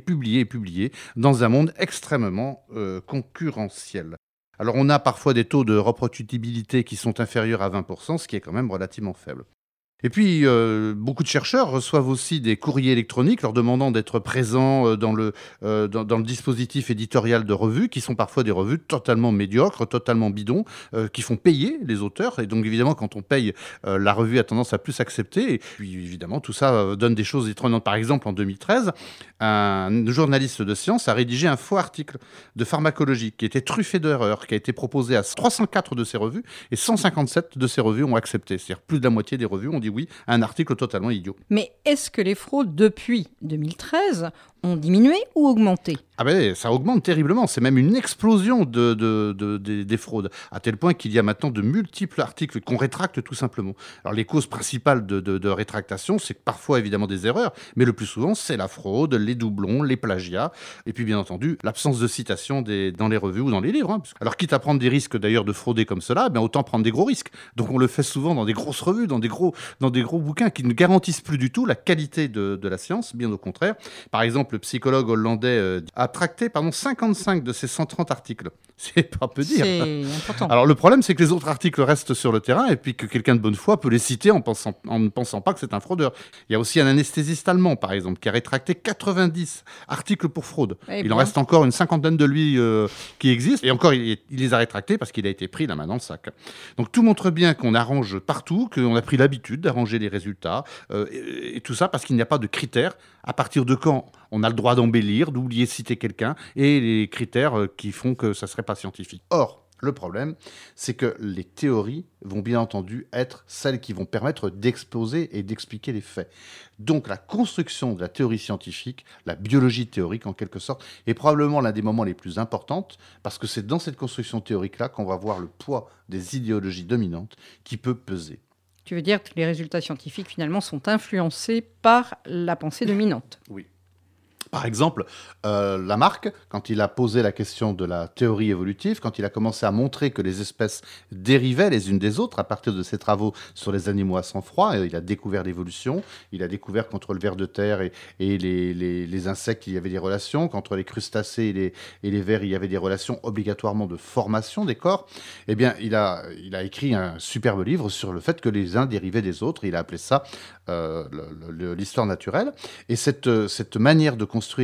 dans un monde extrêmement concurrentiel. Alors, on a parfois des taux de reproductibilité qui sont inférieurs à 20%, ce qui est quand même relativement faible. Et puis, beaucoup de chercheurs reçoivent aussi des courriers électroniques leur demandant d'être présents dans le dispositif éditorial de revues, qui sont parfois des revues totalement médiocres, totalement bidons, qui font payer les auteurs. Et donc, évidemment, quand on paye, la revue a tendance à plus accepter. Et puis, évidemment, tout ça donne des choses étonnantes. Par exemple, en 2013, un journaliste de science a rédigé un faux article de pharmacologie qui était truffé d'erreurs, qui a été proposé à 304 de ces revues, et 157 de ces revues ont accepté. C'est-à-dire plus de la moitié des revues ont dit oui à un article totalement idiot. Mais est-ce que les fraudes depuis 2013 ont diminué ou augmenté ? Ah ben, ça augmente terriblement. C'est même une explosion des fraudes, à tel point qu'il y a maintenant de multiples articles qu'on rétracte tout simplement. Alors, les causes principales de rétractation, c'est parfois évidemment des erreurs, mais le plus souvent, c'est la fraude, les doublons, les plagiats, et puis bien entendu, l'absence de citation dans les revues ou dans les livres. Alors, quitte à prendre des risques d'ailleurs de frauder comme cela, ben, autant prendre des gros risques. Donc, on le fait souvent dans des grosses revues, dans des gros bouquins qui ne garantissent plus du tout la qualité de la science, bien au contraire. Par exemple, le psychologue hollandais a tracté 55 de ses 130 articles. C'est pas peu dire. C'est important. Alors le problème, c'est que les autres articles restent sur le terrain et puis que quelqu'un de bonne foi peut les citer en ne pensant pas que c'est un fraudeur. Il y a aussi un anesthésiste allemand, par exemple, qui a rétracté 90 articles pour fraude. Il en reste encore une cinquantaine de lui qui existent. Et encore, il les a rétractés parce qu'il a été pris la main dans le sac. Donc tout montre bien qu'on arrange partout, qu'on a pris l'habitude d'arranger les résultats. Et tout ça parce qu'il n'y a pas de critères. À partir de quand on a le droit d'embellir, d'oublier de citer quelqu'un, et les critères qui font que ça ne serait pas scientifique. Or, le problème, c'est que les théories vont bien entendu être celles qui vont permettre d'exposer et d'expliquer les faits. Donc la construction de la théorie scientifique, la biologie théorique en quelque sorte, est probablement l'un des moments les plus importants, parce que c'est dans cette construction théorique-là qu'on va voir le poids des idéologies dominantes qui peut peser. Tu veux dire que les résultats scientifiques, finalement, sont influencés par la pensée dominante ? Oui. Par exemple, Lamarck, quand il a posé la question de la théorie évolutive, quand il a commencé à montrer que les espèces dérivaient les unes des autres à partir de ses travaux sur les animaux à sang froid, il a découvert l'évolution, il a découvert qu'entre le ver de terre et les insectes, il y avait des relations, qu'entre les crustacés et les vers, il y avait des relations obligatoirement de formation des corps. Eh bien, il a écrit un superbe livre sur le fait que les uns dérivaient des autres. Il a appelé ça l'histoire naturelle. Et cette manière de construire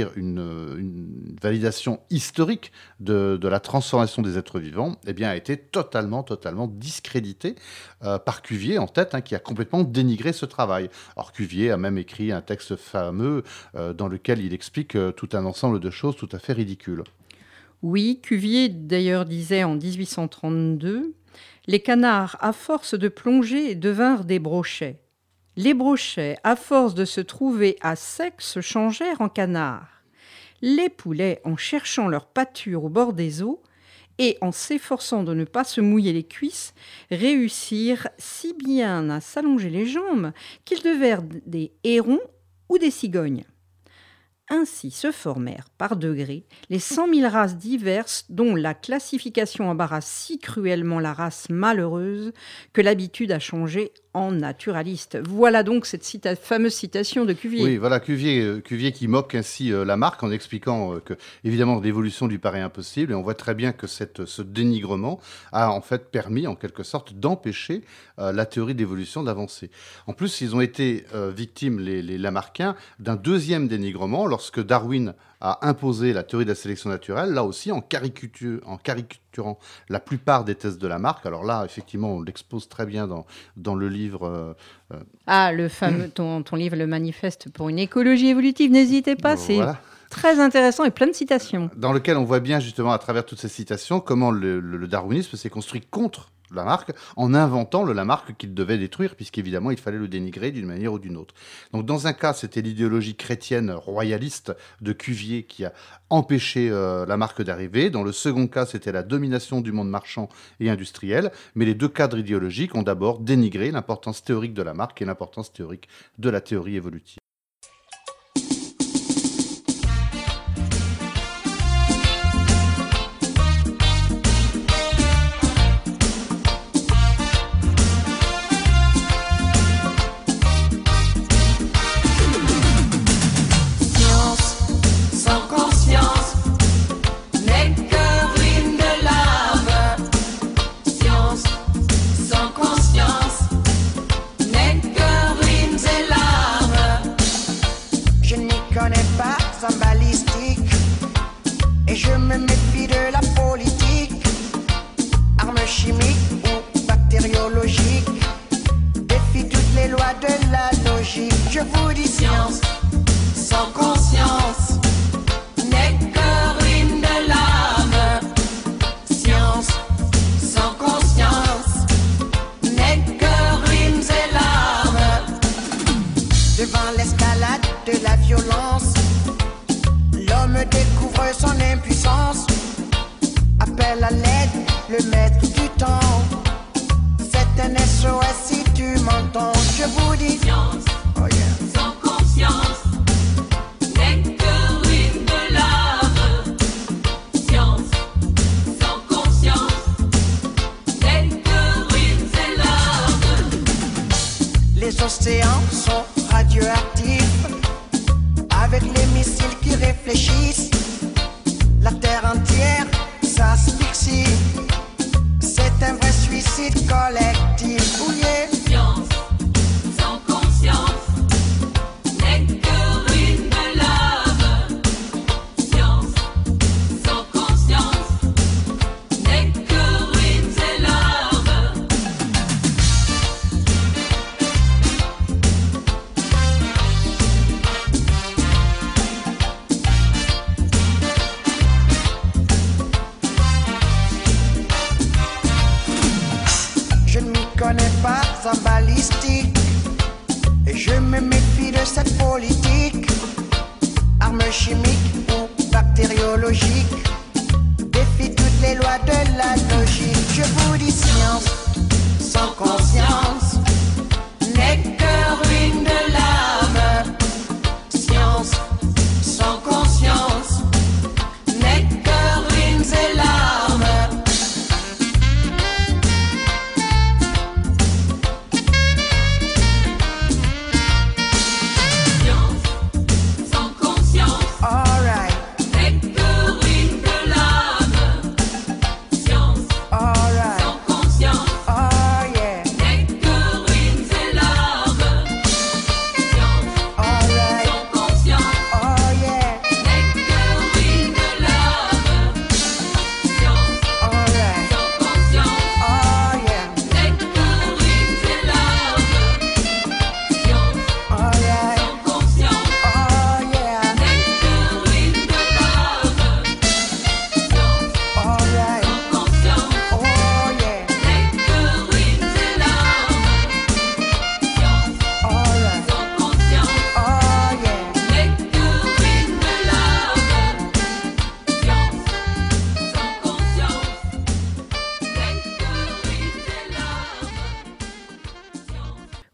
une validation historique de la transformation des êtres vivants, eh bien, a été totalement discréditée par Cuvier en tête, qui a complètement dénigré ce travail. Or, Cuvier a même écrit un texte fameux dans lequel il explique tout un ensemble de choses tout à fait ridicules. Oui, Cuvier d'ailleurs disait en 1832 « Les canards, à force de plonger, devinrent des brochets. Les brochets, à force de se trouver à sec, se changèrent en canards. Les poulets, en cherchant leur pâture au bord des eaux, et en s'efforçant de ne pas se mouiller les cuisses, réussirent si bien à s'allonger les jambes qu'ils devinrent des hérons ou des cigognes. Ainsi se formèrent par degrés les 100 000 races diverses dont la classification embarrasse si cruellement la race malheureuse que l'habitude a changé en naturaliste. Voilà donc cette fameuse citation de Cuvier. Oui, voilà, Cuvier qui moque ainsi Lamarck en expliquant que, évidemment, l'évolution lui paraît impossible. Et on voit très bien que ce dénigrement a en fait permis, en quelque sorte, d'empêcher la théorie d'évolution d'avancer. En plus, ils ont été victimes, les Lamarckiens, d'un deuxième dénigrement lorsque Darwin a imposé la théorie de la sélection naturelle, là aussi en caricaturant la plupart des thèses de Lamarck. Alors là, effectivement, on l'expose très bien dans le livre. Le fameux, ton livre, Le Manifeste pour une écologie évolutive, n'hésitez pas, c'est très intéressant et plein de citations. Dans lequel on voit bien, justement, à travers toutes ces citations, comment le darwinisme s'est construit contre Lamarck, en inventant le Lamarck qu'il devait détruire, puisqu'évidemment, il fallait le dénigrer d'une manière ou d'une autre. Donc, dans un cas, c'était l'idéologie chrétienne royaliste de Cuvier qui a empêché Lamarck d'arriver. Dans le second cas, c'était la domination du monde marchand et industriel. Mais les deux cadres idéologiques ont d'abord dénigré l'importance théorique de Lamarck et l'importance théorique de la théorie évolutive.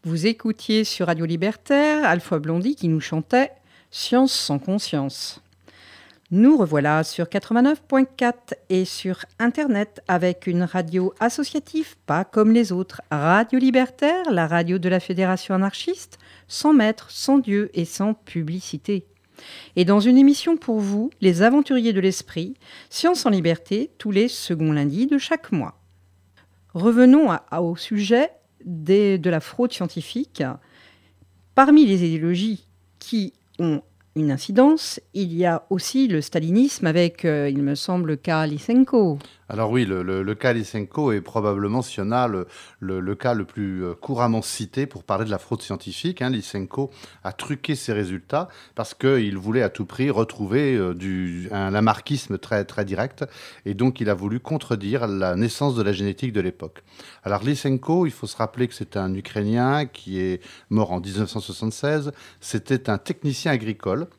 Vous écoutiez sur Radio Libertaire Alpha Blondy qui nous chantait « Science sans conscience ». Nous revoilà sur 89.4 et sur Internet avec une radio associative pas comme les autres. Radio Libertaire, la radio de la Fédération anarchiste, sans maître, sans Dieu et sans publicité. Et dans une émission pour vous, les aventuriers de l'esprit, Science en liberté, tous les seconds lundis de chaque mois. Revenons au sujet de la fraude scientifique. Parmi les idéologies qui ont une incidence, il y a aussi le stalinisme avec, il me semble, le cas Lysenko. Alors oui, le cas Lysenko est probablement, s'il y en a, le cas le plus couramment cité pour parler de la fraude scientifique. Lysenko a truqué ses résultats parce qu'il voulait à tout prix retrouver un lamarckisme très, très direct, et donc il a voulu contredire la naissance de la génétique de l'époque. Alors Lysenko, il faut se rappeler que c'est un Ukrainien qui est mort en 1976. C'était un technicien agricole,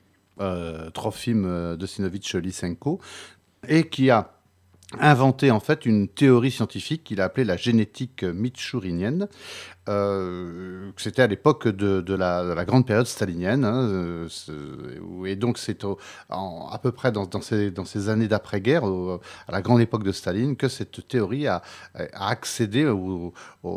Trofim Dosinovitch Lysenko, et qui a inventé en fait une théorie scientifique qu'il a appelée la génétique mitchourinienne. C'était à l'époque de la grande période stalinienne, et donc c'est à peu près dans ces années d'après-guerre, à la grande époque de Staline, que cette théorie a accédé au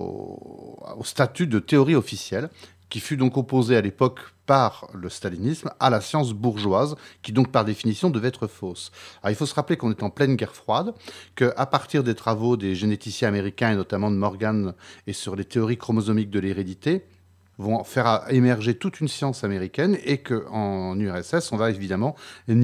statut de théorie officielle, qui fut donc opposée à l'époque par le stalinisme à la science bourgeoise, qui donc par définition devait être fausse. Alors, il faut se rappeler qu'on est en pleine guerre froide, qu'à partir des travaux des généticiens américains, et notamment de Morgan, et sur les théories chromosomiques de l'hérédité, vont faire émerger toute une science américaine, et qu'en URSS, on va évidemment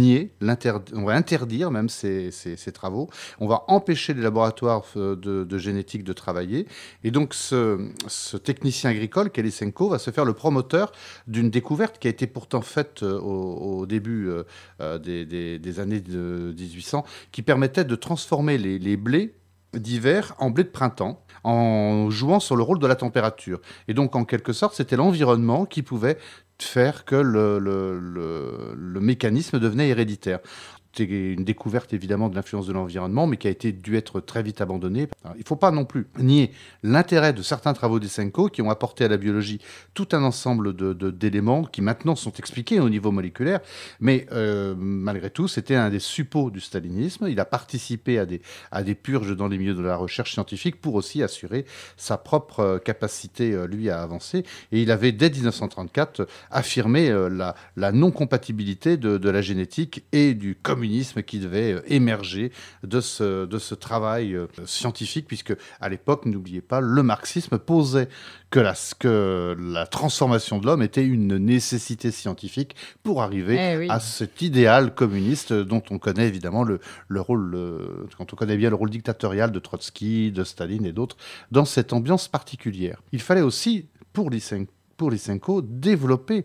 on va interdire même ces travaux, on va empêcher les laboratoires de génétique de travailler, et donc ce technicien agricole, Lysenko, va se faire le promoteur d'une découverte qui a été pourtant faite au début des années 1800, qui permettait de transformer les blés d'hiver en blé de printemps, en jouant sur le rôle de la température. Et donc, en quelque sorte, c'était l'environnement qui pouvait faire que le mécanisme devenait héréditaire. C'était une découverte évidemment de l'influence de l'environnement, mais qui a dû être très vite abandonnée. Alors, il ne faut pas non plus nier l'intérêt de certains travaux d'Lysenko qui ont apporté à la biologie tout un ensemble d'éléments qui maintenant sont expliqués au niveau moléculaire, mais malgré tout, c'était un des suppôts du stalinisme. Il a participé à des purges dans les milieux de la recherche scientifique pour aussi assurer sa propre capacité, lui, à avancer. Et il avait, dès 1934, affirmé la non-compatibilité de la génétique et du communisme qui devait émerger de ce travail scientifique, puisque à l'époque, n'oubliez pas, le marxisme posait que la transformation de l'homme était une nécessité scientifique pour arriver à cet idéal communiste dont on connaît évidemment le rôle, quand on connaît bien le rôle dictatorial de Trotsky, de Staline et d'autres, dans cette ambiance particulière. Il fallait aussi, pour Lysenko, développer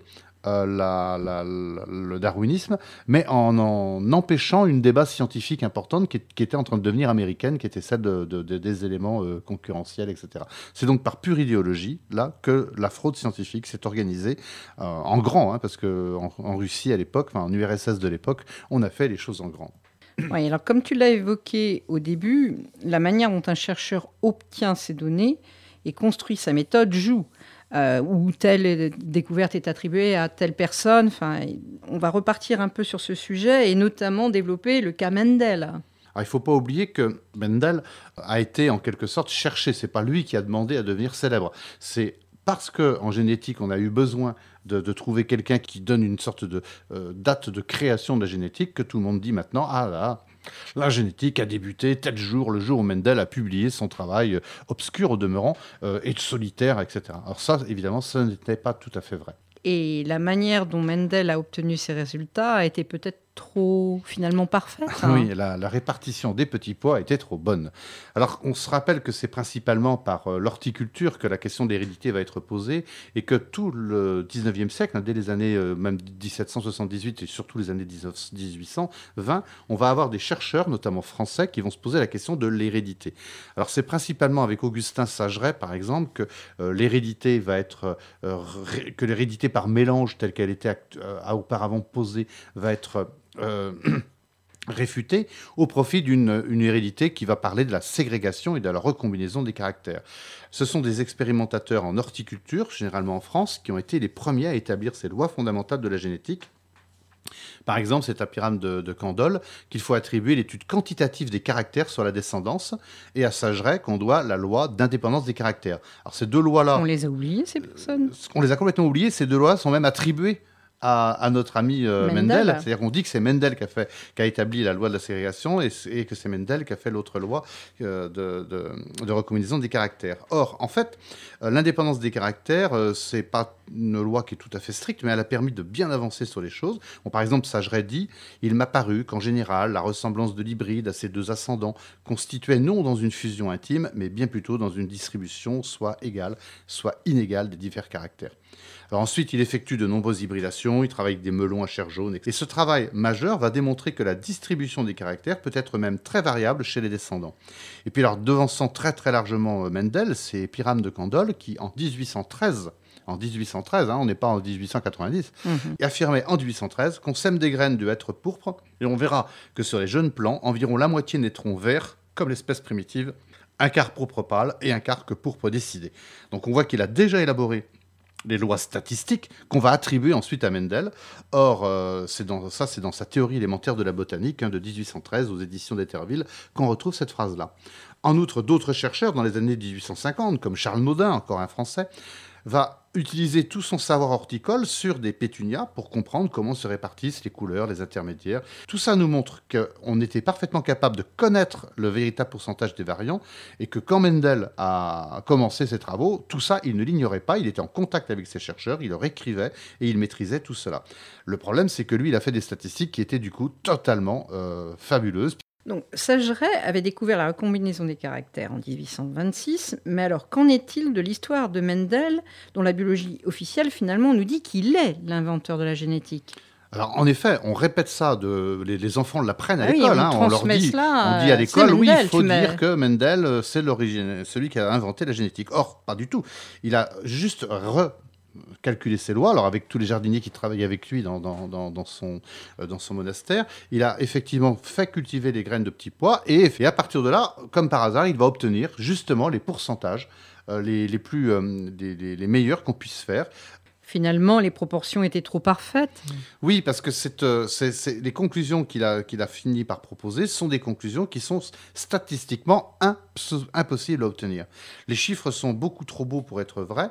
le darwinisme, mais en empêchant une débat scientifique importante qui était en train de devenir américaine, qui était celle des éléments concurrentiels, etc. C'est donc par pure idéologie, là, que la fraude scientifique s'est organisée en grand, parce qu'en Russie à l'époque, en URSS de l'époque, on a fait les choses en grand. Oui, alors comme tu l'as évoqué au début, la manière dont un chercheur obtient ces données et construit sa méthode joue. Où telle découverte est attribuée à telle personne. Enfin, on va repartir un peu sur ce sujet et notamment développer le cas Mendel. Alors, il ne faut pas oublier que Mendel a été en quelque sorte cherché. Ce n'est pas lui qui a demandé à devenir célèbre. C'est parce qu'en génétique, on a eu besoin de trouver quelqu'un qui donne une sorte de date de création de la génétique que tout le monde dit maintenant, ah là, la génétique a débuté tel jour, le jour où Mendel a publié son travail obscur au demeurant et solitaire, etc. Alors ça, évidemment, ce n'était pas tout à fait vrai. Et la manière dont Mendel a obtenu ses résultats a été peut-être trop finalement parfaite. Oui, la répartition des petits pois était trop bonne. Alors, on se rappelle que c'est principalement par l'horticulture que la question d'hérédité va être posée et que tout le 19e siècle, dès les années même 1778 et surtout les années 1820, on va avoir des chercheurs, notamment français, qui vont se poser la question de l'hérédité. Alors, c'est principalement avec Augustin Sageret, par exemple, que l'hérédité va être... que l'hérédité par mélange, telle qu'elle était auparavant posée, va être réfutée au profit d'une hérédité qui va parler de la ségrégation et de la recombinaison des caractères. Ce sont des expérimentateurs en horticulture, généralement en France, qui ont été les premiers à établir ces lois fondamentales de la génétique. Par exemple, c'est à Pyrame de Candolle qu'il faut attribuer l'étude quantitative des caractères sur la descendance, et à Sageret qu'on doit la loi d'indépendance des caractères. Alors ces deux lois-là, On les a oubliés, ces personnes. on les a complètement oubliées. Ces deux lois sont même attribuées à notre ami Mendel. C'est-à-dire qu'on dit que c'est Mendel qui a établi la loi de la ségrégation et que c'est Mendel qui a fait l'autre loi de recombinaison des caractères. Or, en fait, l'indépendance des caractères, c'est pas une loi qui est tout à fait stricte, mais elle a permis de bien avancer sur les choses. Bon, par exemple, Sageret dit « Il m'a paru qu'en général, la ressemblance de l'hybride à ses deux ascendants constituait non dans une fusion intime, mais bien plutôt dans une distribution soit égale, soit inégale des divers caractères. » Alors ensuite, il effectue de nombreuses hybridations, il travaille avec des melons à chair jaune. Et ce travail majeur va démontrer que la distribution des caractères peut être même très variable chez les descendants. Et puis alors, devançant très très largement Mendel, c'est Pyrame de Candolle qui, en 1813, on n'est pas en 1890, affirmait en 1813 qu'on sème des graines de hêtre pourpre, et on verra que sur les jeunes plants, environ la moitié naîtront verts, comme l'espèce primitive, un quart pourpre pâle et un quart que pourpre décidé. Donc on voit qu'il a déjà élaboré les lois statistiques qu'on va attribuer ensuite à Mendel. Or, c'est dans sa théorie élémentaire de la botanique de 1813 aux éditions d'Etterville qu'on retrouve cette phrase-là. En outre, d'autres chercheurs dans les années 1850, comme Charles Naudin, encore un Français, va utiliser tout son savoir horticole sur des pétunias pour comprendre comment se répartissent les couleurs, les intermédiaires. Tout ça nous montre qu'on était parfaitement capable de connaître le véritable pourcentage des variants et que quand Mendel a commencé ses travaux, tout ça, il ne l'ignorait pas, il était en contact avec ses chercheurs, il leur écrivait et il maîtrisait tout cela. Le problème, c'est que lui, il a fait des statistiques qui étaient du coup totalement fabuleuses. Donc, Sageret avait découvert la recombinaison des caractères en 1826, mais alors qu'en est-il de l'histoire de Mendel, dont la biologie officielle finalement nous dit qu'il est l'inventeur de la génétique ? Alors, en effet, on répète ça, les enfants l'apprennent à oui, l'école. On leur dit à l'école, oui, il faut dire que Mendel, c'est celui qui a inventé la génétique. Or, pas du tout. Il a juste calculer ses lois, alors avec tous les jardiniers qui travaillaient avec lui dans son monastère, il a effectivement fait cultiver les graines de petits pois, et à partir de là, comme par hasard, il va obtenir justement les pourcentages les meilleurs qu'on puisse faire. Finalement, les proportions étaient trop parfaites. Oui, parce que les conclusions qu'il a fini par proposer sont des conclusions qui sont statistiquement impossibles à obtenir. Les chiffres sont beaucoup trop beaux pour être vrais.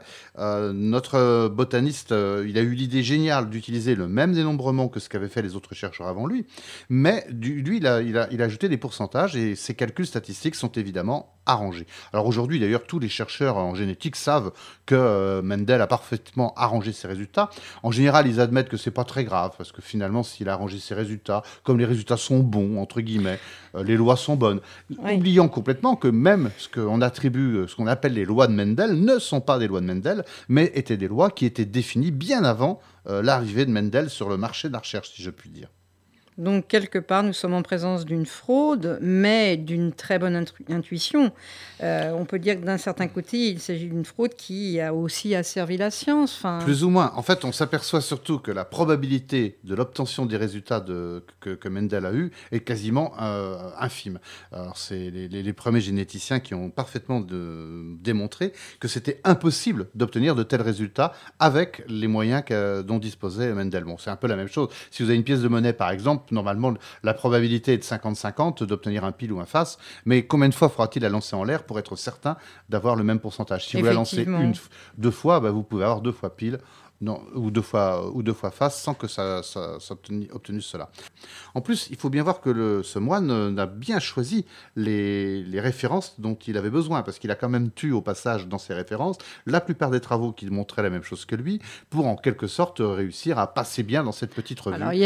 Notre botaniste, il a eu l'idée géniale d'utiliser le même dénombrement que ce qu'avaient fait les autres chercheurs avant lui, mais lui, il a ajouté des pourcentages, et ces calculs statistiques sont évidemment arrangés. Alors aujourd'hui, d'ailleurs, tous les chercheurs en génétique savent que Mendel a parfaitement arrangé ses résultats. En général, ils admettent que c'est pas très grave, parce que finalement, s'il a arrangé ses résultats, comme les résultats sont bons, entre guillemets, les lois sont bonnes, oubliant complètement que même ce qu'on attribue, ce qu'on appelle les lois de Mendel, ne sont pas des lois de Mendel, mais étaient des lois qui étaient définies bien avant l'arrivée de Mendel sur le marché de la recherche, si je puis dire. Donc, quelque part, nous sommes en présence d'une fraude, mais d'une très bonne intuition. On peut dire que d'un certain côté, il s'agit d'une fraude qui a aussi asservi la science. Plus ou moins. En fait, on s'aperçoit surtout que la probabilité de l'obtention des résultats que Mendel a eu est quasiment infime. Alors, c'est les premiers généticiens qui ont parfaitement démontré que c'était impossible d'obtenir de tels résultats avec les moyens dont disposait Mendel. Bon, c'est un peu la même chose. Si vous avez une pièce de monnaie, par exemple, normalement, la probabilité est de 50-50 d'obtenir un pile ou un face, mais combien de fois faudra-t-il la lancer en l'air pour être certain d'avoir le même pourcentage ? Si vous la lancez deux fois, vous pouvez avoir 2 fois pile, ou deux fois face, sans que ça obtenu cela. En plus, il faut bien voir que ce moine a bien choisi les références dont il avait besoin, parce qu'il a quand même tué au passage dans ses références la plupart des travaux qui montraient la même chose que lui, pour en quelque sorte réussir à passer bien dans cette petite revue. Alors,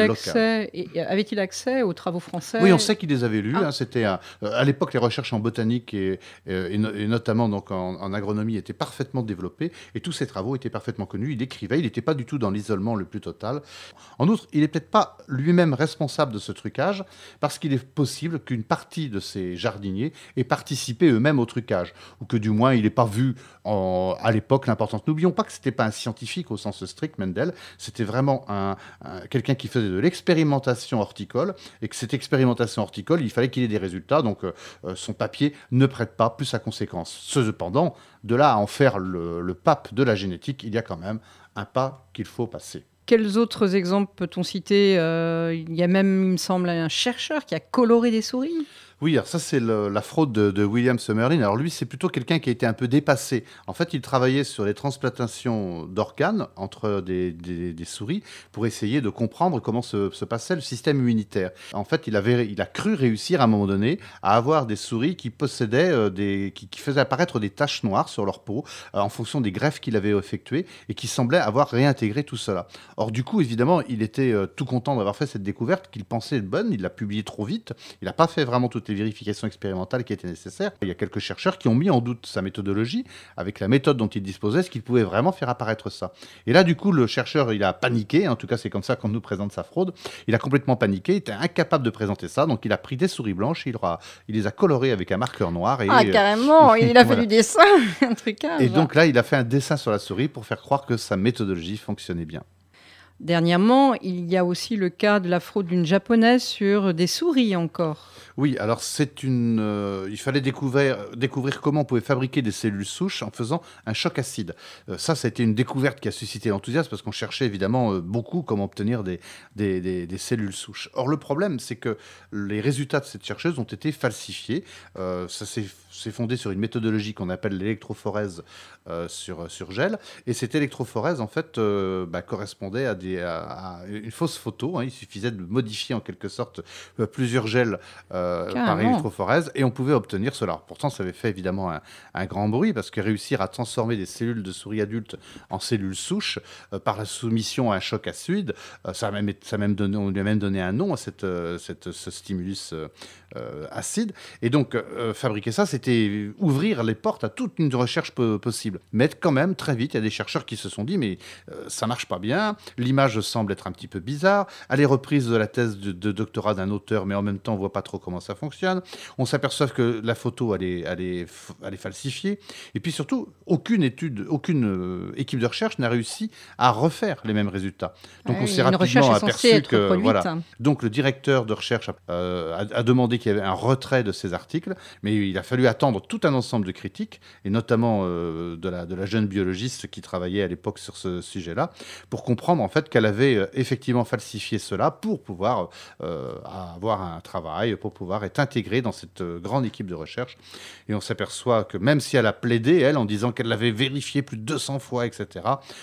avait-il accès aux travaux français ? Oui, on sait qu'il les avait lus. C'était à l'époque, les recherches en botanique et notamment donc en agronomie étaient parfaitement développées, et tous ces travaux étaient parfaitement connus. il écrivait, il n'était pas du tout dans l'isolement le plus total. En outre, il n'est peut-être pas lui-même responsable de ce trucage, parce qu'il est possible qu'une partie de ces jardiniers ait participé eux-mêmes au trucage, ou que du moins il n'ait pas vu à l'époque l'importance. N'oublions pas que ce n'était pas un scientifique au sens strict, Mendel, c'était vraiment quelqu'un qui faisait de l'expérimentation horticole, et que cette expérimentation horticole, il fallait qu'il ait des résultats, donc son papier ne prête pas plus à conséquence. Cependant, de là à en faire le pape de la génétique, il y a quand même un pas qu'il faut passer. Quels autres exemples peut-on citer ? Il y a même, il me semble, un chercheur qui a coloré des souris. Oui, alors ça c'est la fraude de William Summerlin. Alors lui, c'est plutôt quelqu'un qui a été un peu dépassé. En fait, il travaillait sur les transplantations d'organes entre des souris pour essayer de comprendre comment se passait le système immunitaire. En fait, il a cru réussir à un moment donné à avoir des souris qui possédaient qui faisaient apparaître des taches noires sur leur peau en fonction des greffes qu'il avait effectuées et qui semblaient avoir réintégré tout cela. Or, du coup, évidemment, il était tout content d'avoir fait cette découverte qu'il pensait être bonne. Il l'a publiée trop vite. Il n'a pas fait vraiment toutes les vérifications expérimentales qui étaient nécessaires. Il y a quelques chercheurs qui ont mis en doute sa méthodologie avec la méthode dont il disposait, ce qu'il pouvait vraiment faire apparaître ça. Et là, du coup, le chercheur, il a paniqué. En tout cas, c'est comme ça qu'on nous présente sa fraude. Il a complètement paniqué. Il était incapable de présenter ça. Donc, il a pris des souris blanches et il les a colorées avec un marqueur noir. Et, carrément. Il a fait du dessin, un trucage. Et donc là, il a fait un dessin sur la souris pour faire croire que sa méthodologie fonctionnait bien. Dernièrement, il y a aussi le cas de la fraude d'une japonaise sur des souris encore. Oui, alors il fallait découvrir comment on pouvait fabriquer des cellules souches en faisant un choc acide. Ça a été une découverte qui a suscité l'enthousiasme parce qu'on cherchait évidemment beaucoup comment obtenir des cellules souches. Or, le problème, c'est que les résultats de cette chercheuse ont été falsifiés. Ça s'est fondé sur une méthodologie qu'on appelle l'électrophorèse sur gel. Et cette électrophorèse, en fait, correspondait à une fausse photo. Il suffisait de modifier en quelque sorte plusieurs gels par électrophorèse et on pouvait obtenir cela. Pourtant, ça avait fait évidemment un grand bruit parce que réussir à transformer des cellules de souris adultes en cellules souches par la soumission à un choc acide, on lui a même donné un nom à ce stimulus acide. Et donc, fabriquer ça, c'était ouvrir les portes à toute une recherche possible. Mais quand même, très vite, il y a des chercheurs qui se sont dit, mais ça marche pas bien, l'image semble être un petit peu bizarre, elle est reprise de la thèse de doctorat d'un auteur, mais en même temps, on voit pas trop comment ça fonctionne. On s'aperçoit que la photo, elle est falsifiée. Et puis surtout, aucune équipe de recherche n'a réussi à refaire les mêmes résultats. Donc, on s'est rapidement aperçu que... Donc, le directeur de recherche a demandé qu'il y avait un retrait de ces articles, mais il a fallu attendre tout un ensemble de critiques, et notamment de la jeune biologiste qui travaillait à l'époque sur ce sujet-là, pour comprendre en fait qu'elle avait effectivement falsifié cela pour pouvoir avoir un travail, pour pouvoir être intégrée dans cette grande équipe de recherche. Et on s'aperçoit que même si elle a plaidé, elle, en disant qu'elle l'avait vérifié plus de 200 fois, etc.,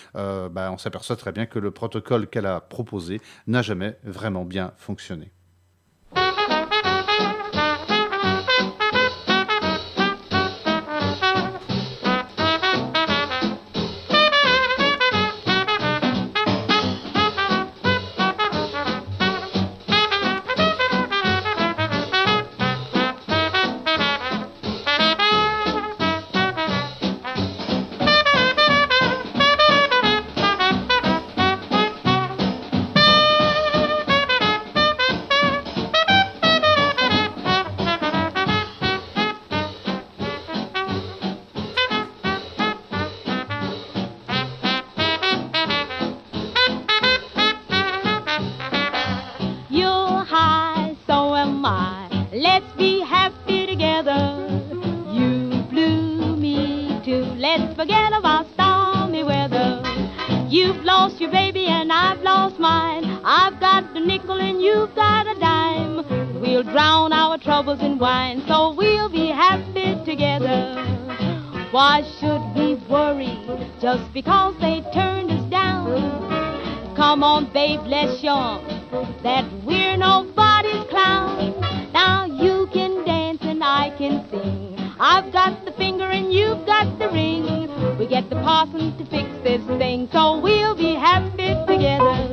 on s'aperçoit très bien que le protocole qu'elle a proposé n'a jamais vraiment bien fonctionné. Just because they turned us down. Come on, babe, let's show 'em that we're nobody's clown. Now you can dance and I can sing. I've got the finger and you've got the ring. We get the parson to fix this thing, so we'll be happy together.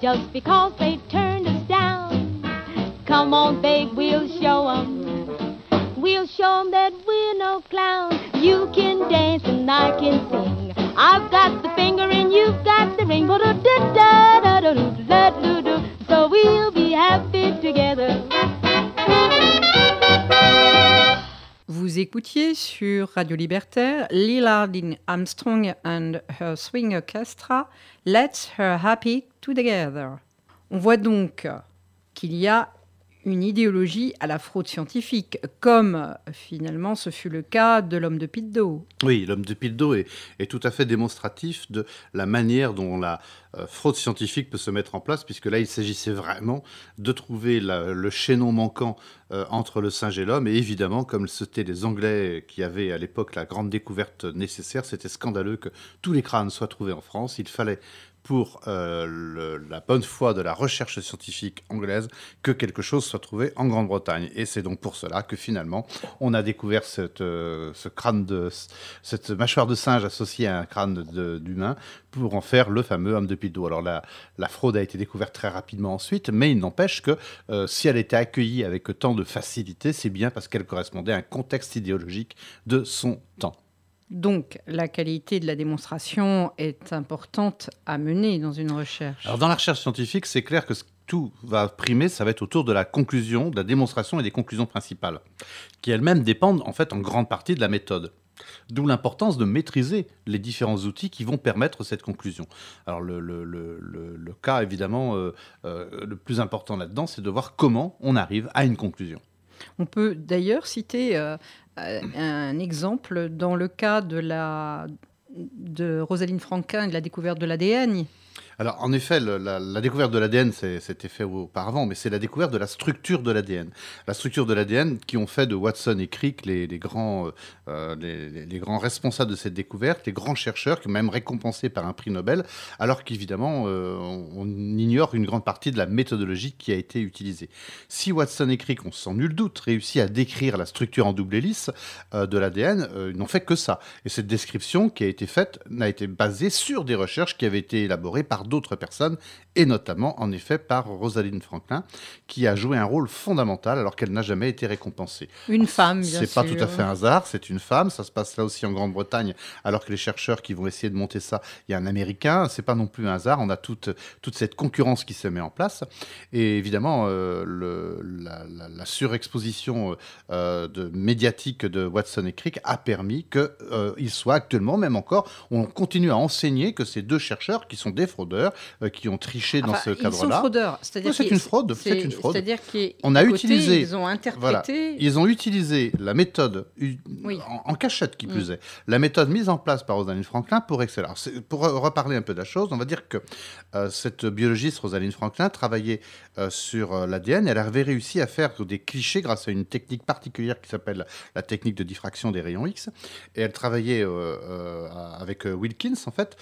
just because they turned us down. Come on, babe, we'll show 'em. We'll show 'em that we're no clown. You can dance and I can sing. I've got the finger and you've got the ring. So we'll be happy together. Vous écoutiez sur Radio Libertaire Lillard Armstrong and her Swing Orchestra, Let's Her Happy Together. On voit donc qu'il y a une idéologie à la fraude scientifique, comme finalement ce fut le cas de l'homme de Piltdown. Oui, l'homme de Piltdown est tout à fait démonstratif de la manière dont la fraude scientifique peut se mettre en place, puisque là, il s'agissait vraiment de trouver le chaînon manquant entre le singe et l'homme. Et évidemment, comme c'était les Anglais qui avaient à l'époque la grande découverte nécessaire, c'était scandaleux que tous les crânes soient trouvés en France. Il fallait, pour la bonne foi de la recherche scientifique anglaise, que quelque chose soit trouvé en Grande-Bretagne. Et c'est donc pour cela que finalement, on a découvert cette mâchoire de singe associée à un crâne d'humain pour en faire le fameux homme de Piltdown. Alors la fraude a été découverte très rapidement ensuite, mais il n'empêche que si elle était accueillie avec tant de facilité, c'est bien parce qu'elle correspondait à un contexte idéologique de son temps. Donc, la qualité de la démonstration est importante à mener dans une recherche. Alors, dans la recherche scientifique, c'est clair que tout va primer, ça va être autour de la conclusion, de la démonstration et des conclusions principales, qui elles-mêmes dépendent en fait en grande partie de la méthode. D'où l'importance de maîtriser les différents outils qui vont permettre cette conclusion. Alors, le cas, évidemment, le plus important là-dedans, c'est de voir comment on arrive à une conclusion. On peut d'ailleurs citer un exemple dans le cas de Rosalind Franklin et de la découverte de l'ADN. Alors, en effet, la découverte de l'ADN, c'était fait auparavant, mais c'est la découverte de la structure de l'ADN. La structure de l'ADN qui ont fait de Watson et Crick les grands responsables de cette découverte, les grands chercheurs, qui ont même récompensés par un prix Nobel, alors qu'évidemment, on ignore une grande partie de la méthodologie qui a été utilisée. Si Watson et Crick ont sans nul doute réussi à décrire la structure en double hélice de l'ADN, ils n'ont fait que ça. Et cette description qui a été faite n'a été basée sur des recherches qui avaient été élaborées par d'autres personnes, et notamment, en effet, par Rosalind Franklin, qui a joué un rôle fondamental alors qu'elle n'a jamais été récompensée. Une femme, bien sûr. C'est pas tout à fait un hasard, c'est une femme. Ça se passe là aussi en Grande-Bretagne, alors que les chercheurs qui vont essayer de monter ça, il y a un Américain. C'est pas non plus un hasard. On a toute cette concurrence qui se met en place. Et évidemment, la surexposition médiatique de Watson et Crick a permis qu'il soit actuellement, même encore, on continue à enseigner que ces deux chercheurs, qui sont des fraudeurs, qui ont triché dans ce cadre-là. Ils sont fraudeurs. C'est-à-dire c'est une fraude. C'est une fraude. C'est-à-dire qu'on a utilisé. Ils ont interprété. Voilà, ils ont utilisé la méthode en cachette, qui plus est. La méthode mise en place par Rosalind Franklin pour Excel. Alors, pour reparler un peu de la chose, on va dire que cette biologiste Rosalind Franklin travaillait sur l'ADN. Elle avait réussi à faire des clichés grâce à une technique particulière qui s'appelle la technique de diffraction des rayons X. Et elle travaillait avec Wilkins, en fait,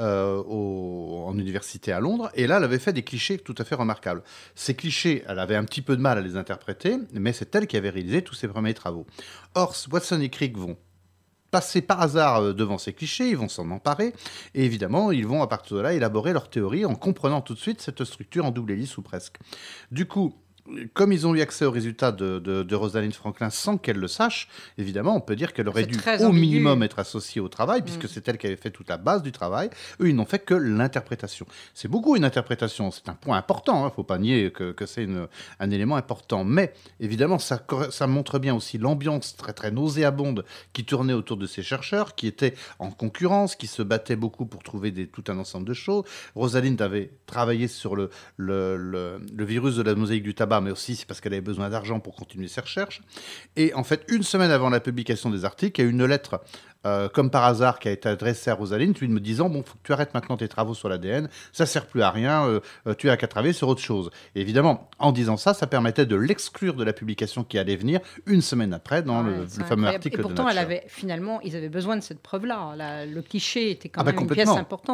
en université à Londres, et là elle avait fait des clichés tout à fait remarquables. Ces clichés, elle avait un petit peu de mal à les interpréter, mais c'est elle qui avait réalisé tous ses premiers travaux. Or, Watson et Crick vont passer par hasard devant ces clichés, ils vont s'en emparer, et évidemment, ils vont à partir de là élaborer leur théorie en comprenant tout de suite cette structure en double hélice ou presque. Du coup, comme ils ont eu accès aux résultats de Rosalind Franklin sans qu'elle le sache, évidemment, on peut dire qu'elle aurait dû au minimum être associée au travail, puisque c'est elle qui avait fait toute la base du travail. Eux, ils n'ont fait que l'interprétation. C'est beaucoup une interprétation, c'est un point important, il ne faut pas nier que c'est un élément important. Mais évidemment, ça montre bien aussi l'ambiance très, très nauséabonde qui tournait autour de ces chercheurs, qui étaient en concurrence, qui se battaient beaucoup pour trouver tout un ensemble de choses. Rosalind avait travaillé sur le virus de la mosaïque du tabac, mais aussi c'est parce qu'elle avait besoin d'argent pour continuer ses recherches. Et en fait, une semaine avant la publication des articles, il y a une lettre, comme par hasard, qui a été adressée à Rosalind, lui me disant « Bon, il faut que tu arrêtes maintenant tes travaux sur l'ADN, ça ne sert plus à rien, tu as qu'à travailler sur autre chose. » Et évidemment, en disant ça, ça permettait de l'exclure de la publication qui allait venir une semaine après, dans le fameux article de Nature. Et pourtant, finalement, ils avaient besoin de cette preuve-là. Le cliché était quand même une pièce importante.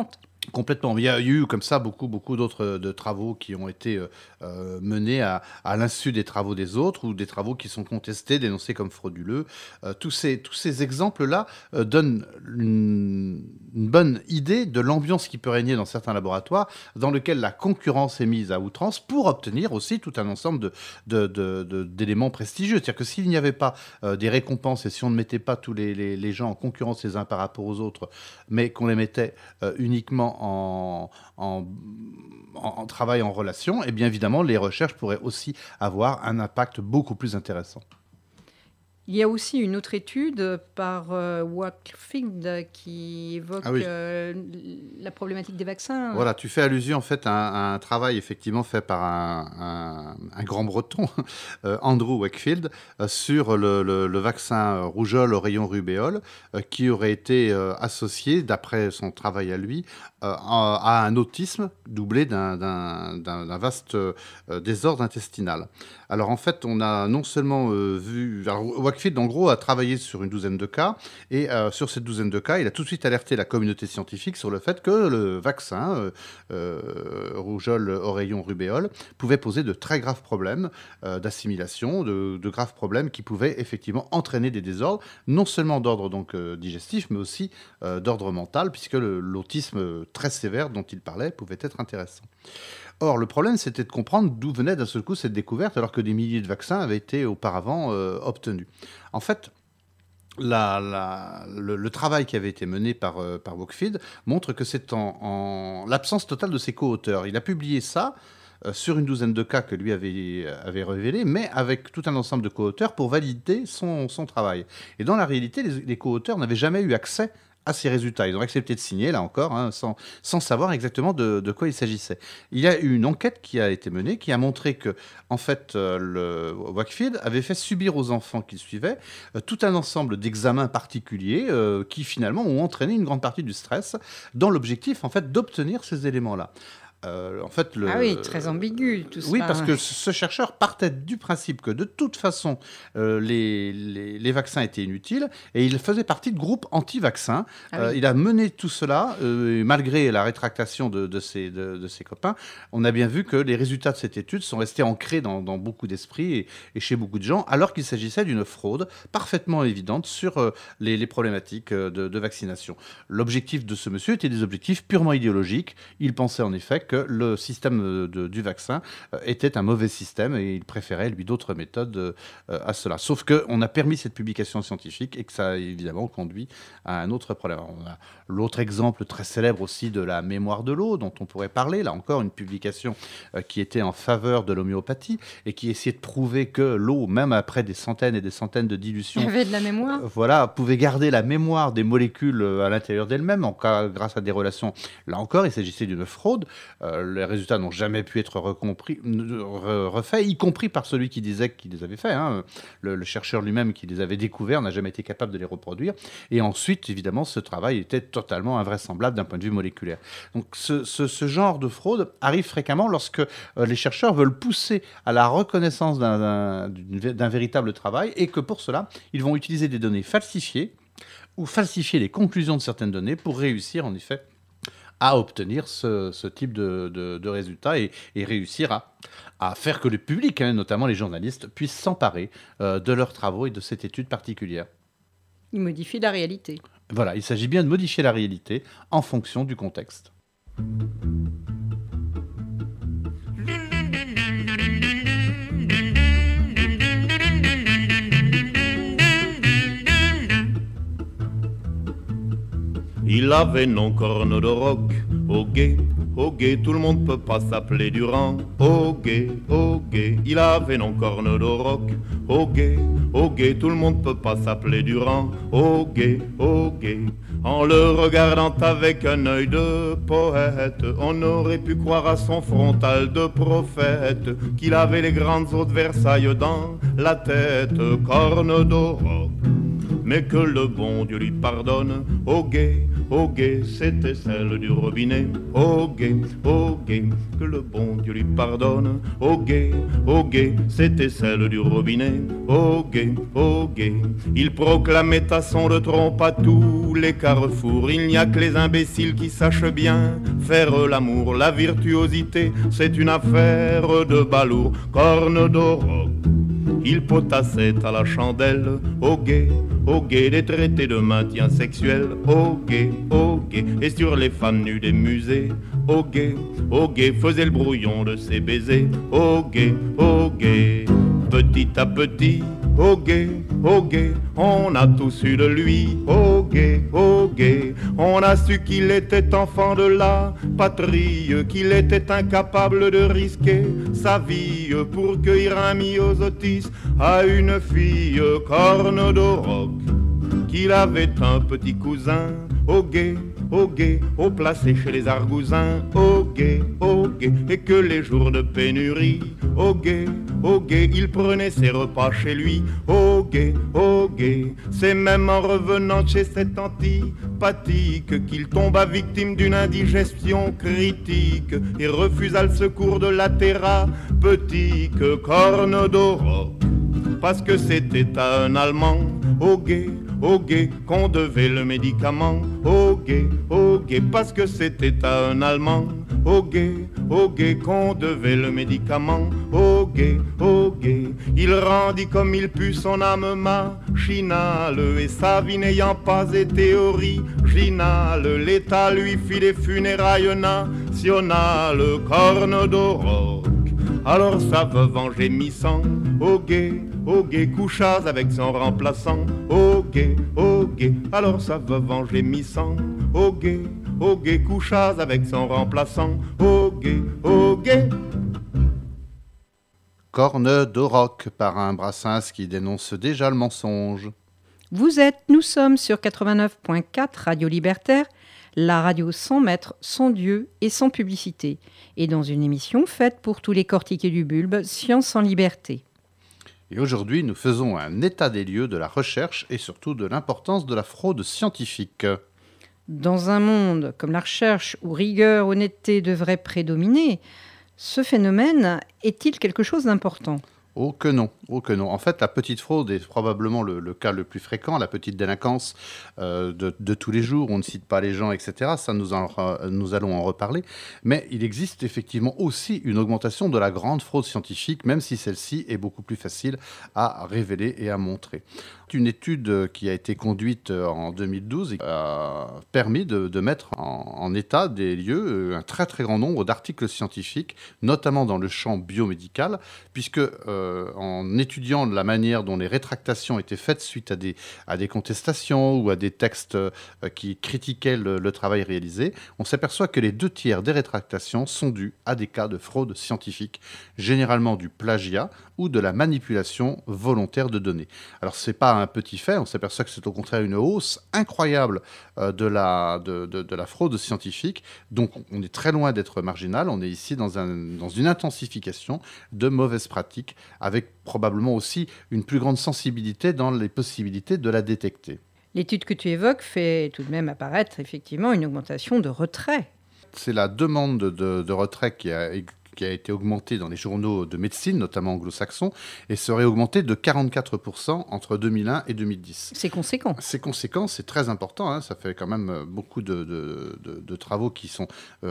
Complètement. Il y a eu comme ça beaucoup d'autres de travaux qui ont été menés à l'insu des travaux des autres ou des travaux qui sont contestés, dénoncés comme frauduleux. Tous ces exemples-là donnent une bonne idée de l'ambiance qui peut régner dans certains laboratoires, dans lequel la concurrence est mise à outrance pour obtenir aussi tout un ensemble d'éléments prestigieux. C'est-à-dire que s'il n'y avait pas des récompenses et si on ne mettait pas tous les gens en concurrence les uns par rapport aux autres, mais qu'on les mettait uniquement en travail en relation, et bien évidemment, les recherches pourraient aussi avoir un impact beaucoup plus intéressant. Il y a aussi une autre étude par Wakefield qui évoque la problématique des vaccins. Voilà, tu fais allusion en fait à un travail effectivement fait par un grand breton, Andrew Wakefield, sur le vaccin rougeole, oreillon, rubéole, qui aurait été associé, d'après son travail à lui, à un autisme doublé d'un vaste désordre intestinal. Alors en fait, on a non seulement vu... Alors, Wakefield, en gros, a travaillé sur une douzaine de cas, et sur cette douzaine de cas, il a tout de suite alerté la communauté scientifique sur le fait que le vaccin rougeole, oreillon, rubéole pouvait poser de très graves problèmes d'assimilation, de graves problèmes qui pouvaient effectivement entraîner des désordres, non seulement d'ordre donc digestif, mais aussi d'ordre mental, puisque l'autisme très sévère dont il parlait pouvait être intéressant. Or, le problème, c'était de comprendre d'où venait d'un seul coup cette découverte, alors que des milliers de vaccins avaient été auparavant obtenus. En fait, le travail qui avait été mené par Wakefield montre que c'est en l'absence totale de ses co-auteurs. Il a publié ça sur une douzaine de cas que lui avait révélés, mais avec tout un ensemble de co-auteurs pour valider son travail. Et dans la réalité, les co-auteurs n'avaient jamais eu accès à ces résultats. Ils ont accepté de signer, là encore, sans savoir exactement de quoi il s'agissait. Il y a eu une enquête qui a été menée, qui a montré que, en fait, Wakefield avait fait subir aux enfants qu'il suivait tout un ensemble d'examens particuliers qui, finalement, ont entraîné une grande partie du stress dans l'objectif, en fait, d'obtenir ces éléments-là. En fait, Ah oui, très ambigu tout ça. Oui, parce que ce chercheur partait du principe que de toute façon, les vaccins étaient inutiles et il faisait partie de groupes anti-vaccins. Il a mené tout cela, malgré la rétractation de ses copains. On a bien vu que les résultats de cette étude sont restés ancrés dans beaucoup d'esprits et chez beaucoup de gens, alors qu'il s'agissait d'une fraude parfaitement évidente sur les problématiques de vaccination. L'objectif de ce monsieur était des objectifs purement idéologiques. Il pensait en effet que le système du vaccin était un mauvais système et il préférait, lui, d'autres méthodes à cela. Sauf qu'on a permis cette publication scientifique et que ça a évidemment conduit à un autre problème. Alors, on a l'autre exemple très célèbre aussi de la mémoire de l'eau dont on pourrait parler. Là encore, une publication qui était en faveur de l'homéopathie et qui essayait de prouver que l'eau, même après des centaines et des centaines de dilutions... Il y avait de la mémoire. Voilà, pouvait garder la mémoire des molécules à l'intérieur d'elles-mêmes grâce à des relations. Là encore, il s'agissait d'une fraude. Les résultats n'ont jamais pu être refaits, y compris par celui qui disait qu'il les avait faits. Le chercheur lui-même qui les avait découverts n'a jamais été capable de les reproduire. Et ensuite, évidemment, ce travail était totalement invraisemblable d'un point de vue moléculaire. Donc ce genre de fraude arrive fréquemment lorsque les chercheurs veulent pousser à la reconnaissance d'un véritable travail et que pour cela, ils vont utiliser des données falsifiées ou falsifier les conclusions de certaines données pour réussir, en effet, à obtenir ce type de résultats et réussir à faire que le public, notamment les journalistes, puissent s'emparer de leurs travaux et de cette étude particulière. Il modifie la réalité. Voilà, il s'agit bien de modifier la réalité en fonction du contexte. Il avait non corne de roc, au guet, tout le monde peut pas s'appeler Durand. Au guet, il avait non corne de roc, au guet, tout le monde peut pas s'appeler Durand. Au guet, en le regardant avec un œil de poète, on aurait pu croire à son frontal de prophète qu'il avait les grandes eaux de Versailles dans la tête, corne de roc. mais que le bon Dieu lui pardonne. Au gué, c'était celle du robinet. Au gué, que le bon Dieu lui pardonne. Au gué, c'était celle du robinet. Au gué, il proclamait à son de trompe à tous les carrefours. Il n'y a que les imbéciles qui sachent bien faire l'amour. La virtuosité, c'est une affaire de balourd. Corne d'Oroc, il potassait à la chandelle. Au gué, des traités de maintien sexuel. Au gué, et sur les femmes nues des musées. Au gué, faisait le brouillon de ses baisers. Au gué, petit à petit. Au gué, on a tous eu de lui. Au gué, on a su qu'il était enfant de la patrie, qu'il était incapable de risquer sa vie pour cueillir un myosotis à une fille. Corne d'Oroc, qu'il avait un petit cousin. Au gué, au placé chez les argousins. Au gué, et que les jours de pénurie, au gué, il prenait ses repas chez lui. Au gué, c'est même en revenant chez cet antipathique qu'il tomba victime d'une indigestion critique et refusa le secours de la thérapeutique. Corne d'Oroc, parce que c'était à un Allemand. Au gué, qu'on devait le médicament. Au gué, parce que c'était à un Allemand. Au gué, qu'on devait le médicament. Au gué, il rendit comme il put son âme machinale, et sa vie n'ayant pas été originale, l'État lui fit les funérailles nationales. Corne d'Oroc, alors sa veuve en gémissant, au gué, coucha avec son remplaçant. Au gué, alors sa veuve en gémissant, au gué, coucha avec son remplaçant. Au gué, Corne d'Oroc par un Brassens qui dénonce déjà le mensonge. Nous sommes sur 89.4 Radio Libertaire, la radio sans maître, sans Dieu et sans publicité, et dans une émission faite pour tous les cortiqués du bulbe, Science en liberté. Et aujourd'hui, nous faisons un état des lieux de la recherche et surtout de l'importance de la fraude scientifique. Dans un monde comme la recherche où rigueur, honnêteté devraient prédominer, ce phénomène est-il quelque chose d'important ? Oh que non. En fait, la petite fraude est probablement le cas le plus fréquent, la petite délinquance de tous les jours. On ne cite pas les gens, etc. Ça, nous allons en reparler. Mais il existe effectivement aussi une augmentation de la grande fraude scientifique, même si celle-ci est beaucoup plus facile à révéler et à montrer. Une étude qui a été conduite en 2012 a permis de mettre en état des lieux un très très grand nombre d'articles scientifiques, notamment dans le champ biomédical, puisque en étudiant la manière dont les rétractations étaient faites suite à des contestations ou à des textes qui critiquaient le travail réalisé, on s'aperçoit que les 2/3 des rétractations sont dues à des cas de fraude scientifique, généralement du plagiat ou de la manipulation volontaire de données. Alors c'est pas un petit fait, on s'aperçoit que c'est au contraire une hausse incroyable de la fraude scientifique, donc on est très loin d'être marginal, on est ici dans une intensification de mauvaises pratiques, avec probablement aussi une plus grande sensibilité dans les possibilités de la détecter. L'étude que tu évoques fait tout de même apparaître effectivement une augmentation de retrait. C'est la demande de retrait qui a été augmentée dans les journaux de médecine, notamment anglo-saxons, et serait augmentée de 44% entre 2001 et 2010. C'est conséquent. C'est conséquent, c'est très important, hein, ça fait quand même beaucoup de travaux qui sont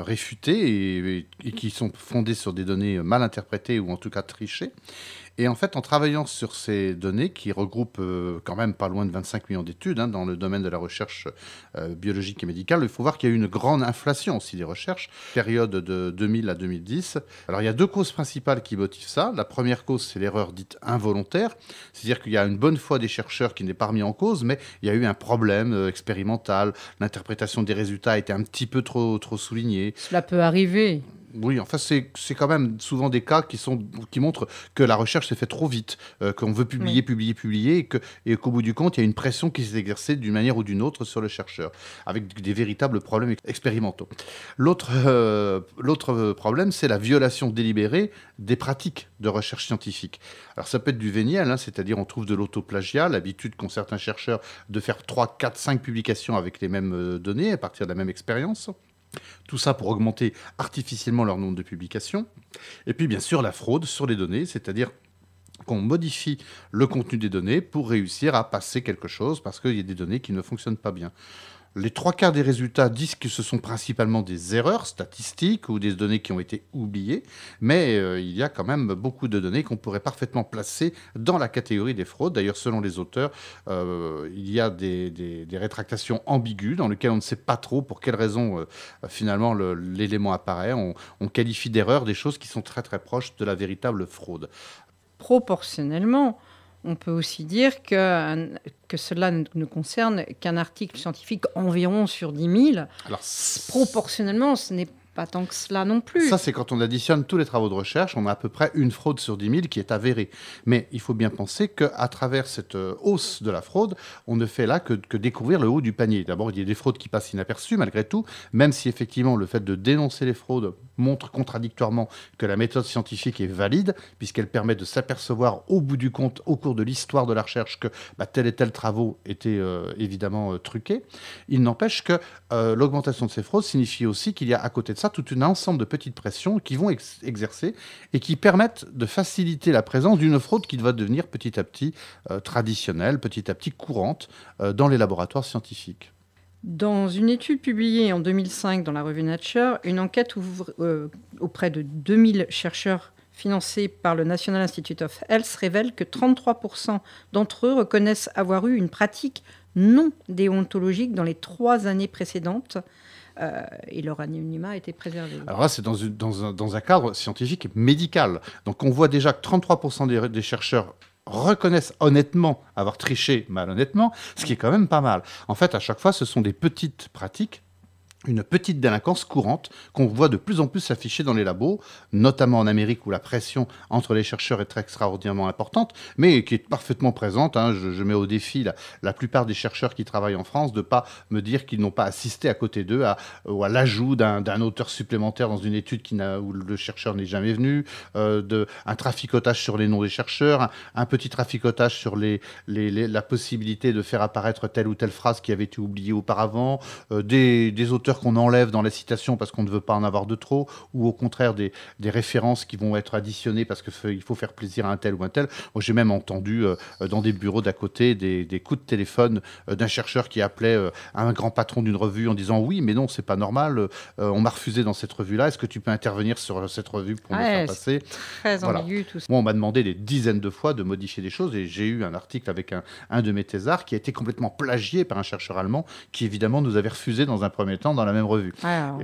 réfutés et qui sont fondés sur des données mal interprétées ou en tout cas trichées. Et en fait, en travaillant sur ces données qui regroupent quand même pas loin de 25 millions d'études dans le domaine de la recherche biologique et médicale, il faut voir qu'il y a eu une grande inflation aussi des recherches, période de 2000 à 2010. Alors, il y a deux causes principales qui motivent ça. La première cause, c'est l'erreur dite involontaire, c'est-à-dire qu'il y a une bonne foi des chercheurs qui n'est pas remis en cause, mais il y a eu un problème expérimental, l'interprétation des résultats a été un petit peu trop soulignée. Cela peut arriver. Oui, enfin, c'est quand même souvent des cas qui montrent que la recherche s'est faite trop vite, qu'on veut publier, Oui. publier, et qu'au bout du compte, il y a une pression qui s'est exercée d'une manière ou d'une autre sur le chercheur, avec des véritables problèmes expérimentaux. L'autre problème, c'est la violation délibérée des pratiques de recherche scientifique. Alors, ça peut être du véniel, hein, c'est-à-dire on trouve de l'autoplagiat, l'habitude qu'ont certains chercheurs de faire 3, 4, 5 publications avec les mêmes données, à partir de la même expérience. Tout ça pour augmenter artificiellement leur nombre de publications. Et puis, bien sûr, la fraude sur les données, c'est-à-dire qu'on modifie le contenu des données pour réussir à passer quelque chose parce qu'il y a des données qui ne fonctionnent pas bien. Les 3/4 des résultats disent que ce sont principalement des erreurs statistiques ou des données qui ont été oubliées, mais il y a quand même beaucoup de données qu'on pourrait parfaitement placer dans la catégorie des fraudes. D'ailleurs, selon les auteurs, il y a des rétractations ambiguës dans lesquelles on ne sait pas trop pour quelles raisons finalement l'élément apparaît. On qualifie d'erreurs des choses qui sont très très proches de la véritable fraude. Proportionnellement, on peut aussi dire que cela ne concerne qu'un article scientifique environ sur 10 000. Alors, Proportionnellement, ce n'est pas tant que cela non plus. ça, c'est quand on additionne tous les travaux de recherche, on a à peu près une fraude sur 10 000 qui est avérée. Mais il faut bien penser qu'à travers cette hausse de la fraude, on ne fait là que découvrir le haut du panier. D'abord, il y a des fraudes qui passent inaperçues malgré tout, même si effectivement le fait de dénoncer les fraudes montre contradictoirement que la méthode scientifique est valide, puisqu'elle permet de s'apercevoir au bout du compte, au cours de l'histoire de la recherche, que tel et tel travaux étaient évidemment truqués. Il n'empêche que l'augmentation de ces fraudes signifie aussi qu'il y a à côté de ça tout un ensemble de petites pressions qui vont exercer et qui permettent de faciliter la présence d'une fraude qui va devenir petit à petit traditionnelle, petit à petit courante dans les laboratoires scientifiques. Dans une étude publiée en 2005 dans la revue Nature, une enquête auprès de 2000 chercheurs financés par le National Institute of Health révèle que 33% d'entre eux reconnaissent avoir eu une pratique non déontologique dans les 3 années précédentes et leur anonymat a été préservé. Alors là, c'est dans un cadre scientifique et médical. Donc on voit déjà que 33% des chercheurs reconnaissent honnêtement avoir triché malhonnêtement, ce qui est quand même pas mal. En fait, à chaque fois, ce sont des petites pratiques, une petite délinquance courante qu'on voit de plus en plus s'afficher dans les labos, notamment en Amérique où la pression entre les chercheurs est extraordinairement importante, mais qui est parfaitement présente. Hein. Je mets au défi la plupart des chercheurs qui travaillent en France de ne pas me dire qu'ils n'ont pas assisté à côté d'eux à l'ajout d'un auteur supplémentaire dans une étude où le chercheur n'est jamais venu, un traficotage sur les noms des chercheurs, un petit traficotage sur la possibilité de faire apparaître telle ou telle phrase qui avait été oubliée auparavant, des auteurs qu'on enlève dans la citation parce qu'on ne veut pas en avoir de trop, ou au contraire des références qui vont être additionnées parce qu'il faut faire plaisir à un tel ou un tel. Moi, j'ai même entendu dans des bureaux d'à côté des coups de téléphone d'un chercheur qui appelait un grand patron d'une revue en disant « Oui, mais non, c'est pas normal, on m'a refusé dans cette revue-là, est-ce que tu peux intervenir sur cette revue pour me faire passer ?» Très ambigu tout ça. Moi, on m'a demandé des dizaines de fois de modifier des choses et j'ai eu un article avec un de mes thésards qui a été complètement plagié par un chercheur allemand qui, évidemment, nous avait refusé dans un premier temps dans la même revue.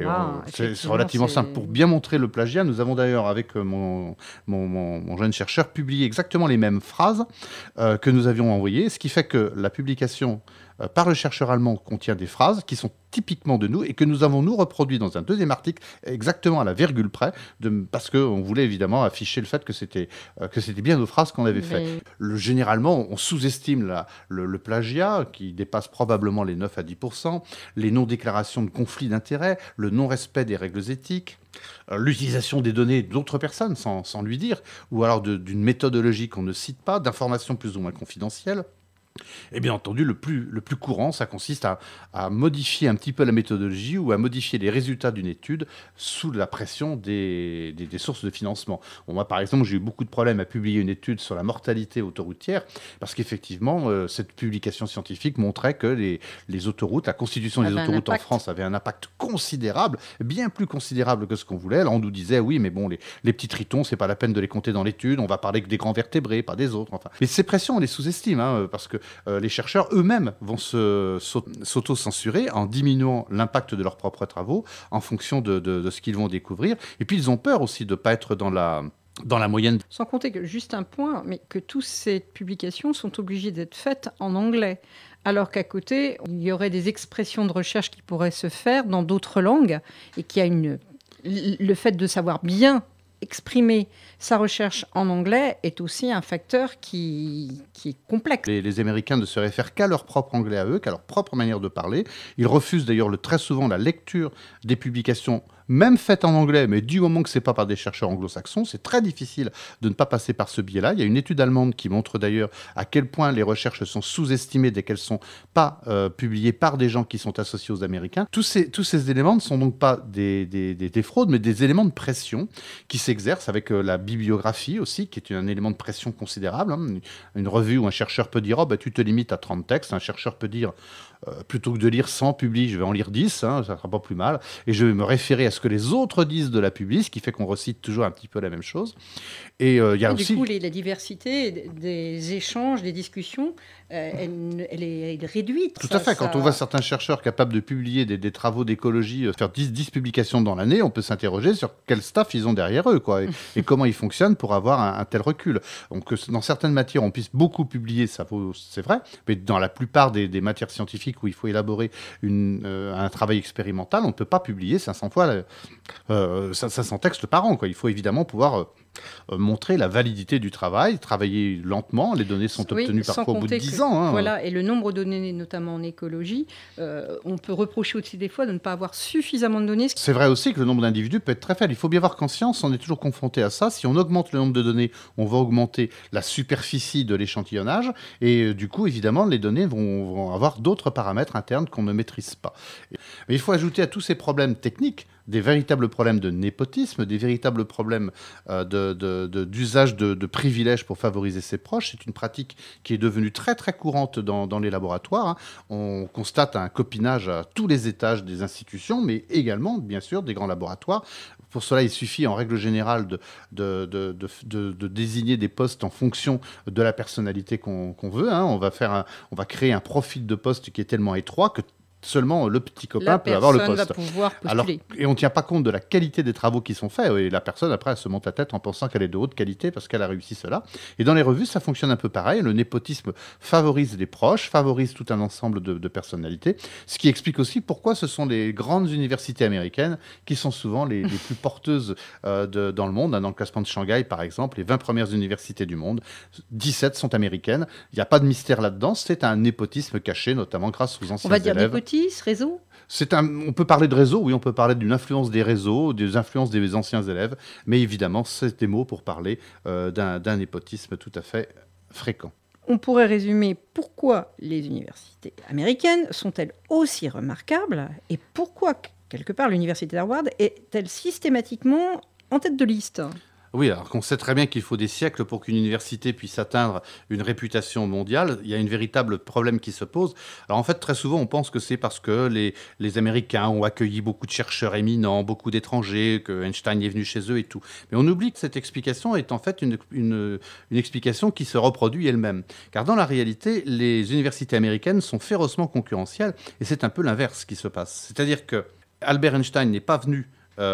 C'est relativement simple. Pour bien montrer le plagiat, nous avons d'ailleurs, avec mon jeune chercheur, publié exactement les mêmes phrases que nous avions envoyées, ce qui fait que la publication par le chercheur allemand contient des phrases qui sont typiquement de nous et que nous avons nous reproduit dans un deuxième article exactement à la virgule près parce qu'on voulait évidemment afficher le fait que c'était bien nos phrases qu'on avait fait. Généralement, on sous-estime le plagiat qui dépasse probablement les 9 à 10%, les non-déclarations de conflits d'intérêts, le non-respect des règles éthiques, l'utilisation des données d'autres personnes sans lui dire, ou alors d'une méthodologie qu'on ne cite pas, d'informations plus ou moins confidentielles. Et bien entendu, le plus courant, ça consiste à modifier un petit peu la méthodologie ou à modifier les résultats d'une étude sous la pression des sources de financement. Moi, par exemple, j'ai eu beaucoup de problèmes à publier une étude sur la mortalité autoroutière parce qu'effectivement, cette publication scientifique montrait que les autoroutes, la constitution des autoroutes en France avait un impact considérable, bien plus considérable que ce qu'on voulait. Alors, on nous disait, oui, mais bon, les petits tritons, c'est pas la peine de les compter dans l'étude, on va parler que des grands vertébrés, pas des autres. Enfin. Mais ces pressions, on les sous-estime, hein, parce que les chercheurs eux-mêmes vont s'auto-censurer en diminuant l'impact de leurs propres travaux en fonction de ce qu'ils vont découvrir. Et puis, ils ont peur aussi de ne pas être dans la moyenne. Sans compter que, juste un point, mais que toutes ces publications sont obligées d'être faites en anglais. Alors qu'à côté, il y aurait des expressions de recherche qui pourraient se faire dans d'autres langues et qu'il y a le fait de savoir bien exprimer sa recherche en anglais est aussi un facteur qui est complexe. Les Américains ne se réfèrent qu'à leur propre anglais à eux, qu'à leur propre manière de parler. Ils refusent d'ailleurs très souvent la lecture des publications, même faites en anglais, mais du moment que ce n'est pas par des chercheurs anglo-saxons, c'est très difficile de ne pas passer par ce biais-là. Il y a une étude allemande qui montre d'ailleurs à quel point les recherches sont sous-estimées dès qu'elles ne sont pas publiées par des gens qui sont associés aux Américains. Tous ces éléments ne sont donc pas des fraudes, mais des éléments de pression qui s'exercent avec la bibliographie aussi, qui est un élément de pression considérable. Une revue où un chercheur peut dire « Oh, bah, tu te limites à 30 textes ». Un chercheur peut dire plutôt que de lire 100 publis, je vais en lire 10, ça ne sera pas plus mal. Et je vais me référer à ce que les autres disent de la publi, ce qui fait qu'on recite toujours un petit peu la même chose. Et il y a aussi... Du coup, la diversité des échanges, des discussions, elle est réduite. Tout à fait. Quand on voit certains chercheurs capables de publier des travaux d'écologie, faire 10 publications dans l'année, on peut s'interroger sur quel staff ils ont derrière eux, quoi, et comment ils fonctionnent pour avoir un tel recul. Donc, dans certaines matières, on puisse beaucoup publier, c'est vrai, mais dans la plupart des matières scientifiques où il faut élaborer un travail expérimental, on ne peut pas publier 500 textes par an, quoi. Il faut évidemment pouvoir montrer la validité du travail, travailler lentement. Les données sont obtenues parfois au bout de 10 ans. Voilà, et le nombre de données, notamment en écologie, on peut reprocher aussi des fois de ne pas avoir suffisamment de données. C'est vrai aussi que le nombre d'individus peut être très faible. Il faut bien voir qu'en science, on est toujours confronté à ça. Si on augmente le nombre de données, on va augmenter la superficie de l'échantillonnage. Et du coup, évidemment, les données vont avoir d'autres paramètres internes qu'on ne maîtrise pas. Mais il faut ajouter à tous ces problèmes techniques des véritables problèmes de népotisme, des véritables problèmes d'usage de privilèges pour favoriser ses proches. C'est une pratique qui est devenue très très courante dans les laboratoires. On constate un copinage à tous les étages des institutions, mais également, bien sûr, des grands laboratoires. Pour cela, il suffit en règle générale de désigner des postes en fonction de la personnalité qu'on veut. On va créer un profil de poste qui est tellement étroit que seulement le petit copain peut avoir le poste. La personne va pouvoir postuler. Et on ne tient pas compte de la qualité des travaux qui sont faits. Et la personne, après, elle se monte la tête en pensant qu'elle est de haute qualité parce qu'elle a réussi cela. Et dans les revues, ça fonctionne un peu pareil. Le népotisme favorise les proches, favorise tout un ensemble de personnalités. Ce qui explique aussi pourquoi ce sont les grandes universités américaines qui sont souvent les plus porteuses dans le monde. Dans le classement de Shanghai, par exemple, les 20 premières universités du monde, 17 sont américaines. Il n'y a pas de mystère là-dedans. C'est un népotisme caché, notamment grâce aux anciens élèves. On va dire népotisme, réseau ? On peut parler de réseau, oui, on peut parler d'une influence des réseaux, des influences des anciens élèves, mais évidemment, c'est des mots pour parler d'un népotisme tout à fait fréquent. On pourrait résumer pourquoi les universités américaines sont-elles aussi remarquables et pourquoi, quelque part, l'université d'Harvard est-elle systématiquement en tête de liste ? Oui, alors qu'on sait très bien qu'il faut des siècles pour qu'une université puisse atteindre une réputation mondiale, il y a un véritable problème qui se pose. Alors en fait, très souvent, on pense que c'est parce que les Américains ont accueilli beaucoup de chercheurs éminents, beaucoup d'étrangers, que Einstein est venu chez eux et tout. Mais on oublie que cette explication est en fait une explication qui se reproduit elle-même. Car dans la réalité, les universités américaines sont férocement concurrentielles et c'est un peu l'inverse qui se passe. C'est-à-dire que Albert Einstein n'est pas venu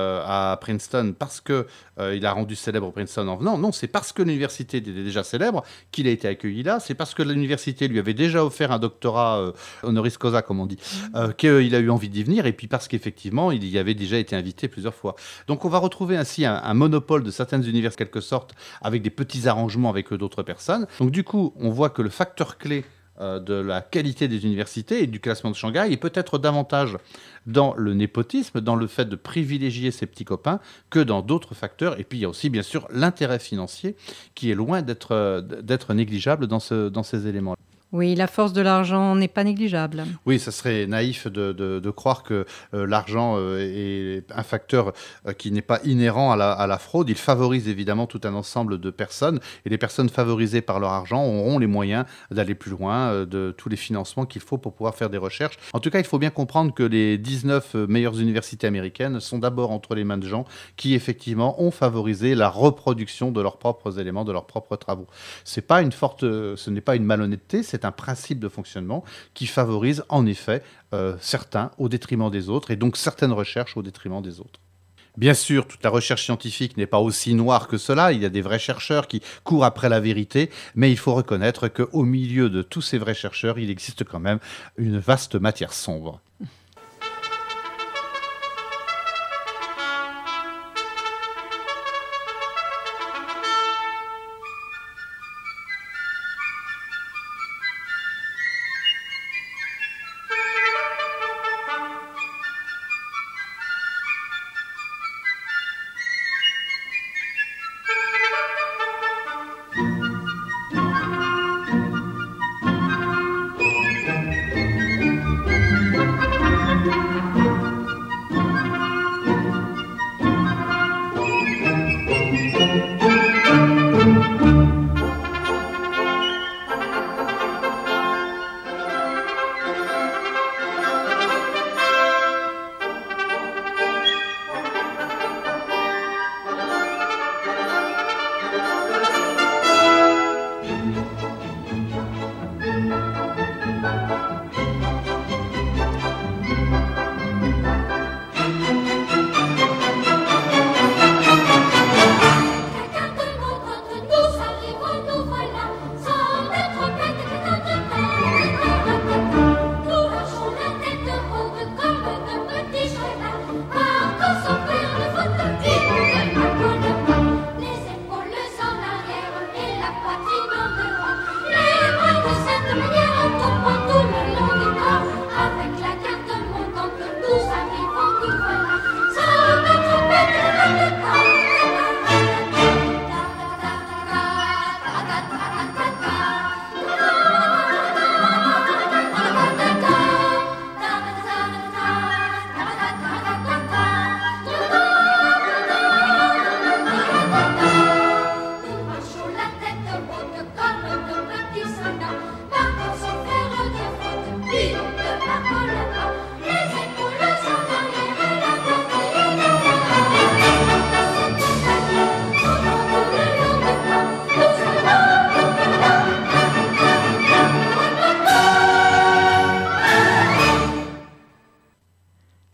à Princeton parce qu'il a rendu célèbre Princeton en venant. Non, c'est parce que l'université était déjà célèbre qu'il a été accueilli là. C'est parce que l'université lui avait déjà offert un doctorat honoris causa, comme on dit, qu'il a eu envie d'y venir. Et puis parce qu'effectivement, il y avait déjà été invité plusieurs fois. Donc on va retrouver ainsi un monopole de certaines universités, en quelque sorte, avec des petits arrangements avec d'autres personnes. Donc du coup, on voit que le facteur clé de la qualité des universités et du classement de Shanghai est peut-être davantage dans le népotisme, dans le fait de privilégier ses petits copains que dans d'autres facteurs. Et puis il y a aussi bien sûr l'intérêt financier qui est loin d'être négligeable dans ces éléments. Oui, la force de l'argent n'est pas négligeable. Oui, ça serait naïf de croire que l'argent est un facteur qui n'est pas inhérent à la fraude. Il favorise évidemment tout un ensemble de personnes et les personnes favorisées par leur argent auront les moyens d'aller plus loin, de tous les financements qu'il faut pour pouvoir faire des recherches. En tout cas, il faut bien comprendre que les 19 meilleures universités américaines sont d'abord entre les mains de gens qui effectivement ont favorisé la reproduction de leurs propres éléments, de leurs propres travaux. Ce n'est pas une malhonnêteté, c'est un principe de fonctionnement qui favorise en effet certains au détriment des autres et donc certaines recherches au détriment des autres. Bien sûr, toute la recherche scientifique n'est pas aussi noire que cela. Il y a des vrais chercheurs qui courent après la vérité, mais il faut reconnaître qu'au milieu de tous ces vrais chercheurs, il existe quand même une vaste matière sombre.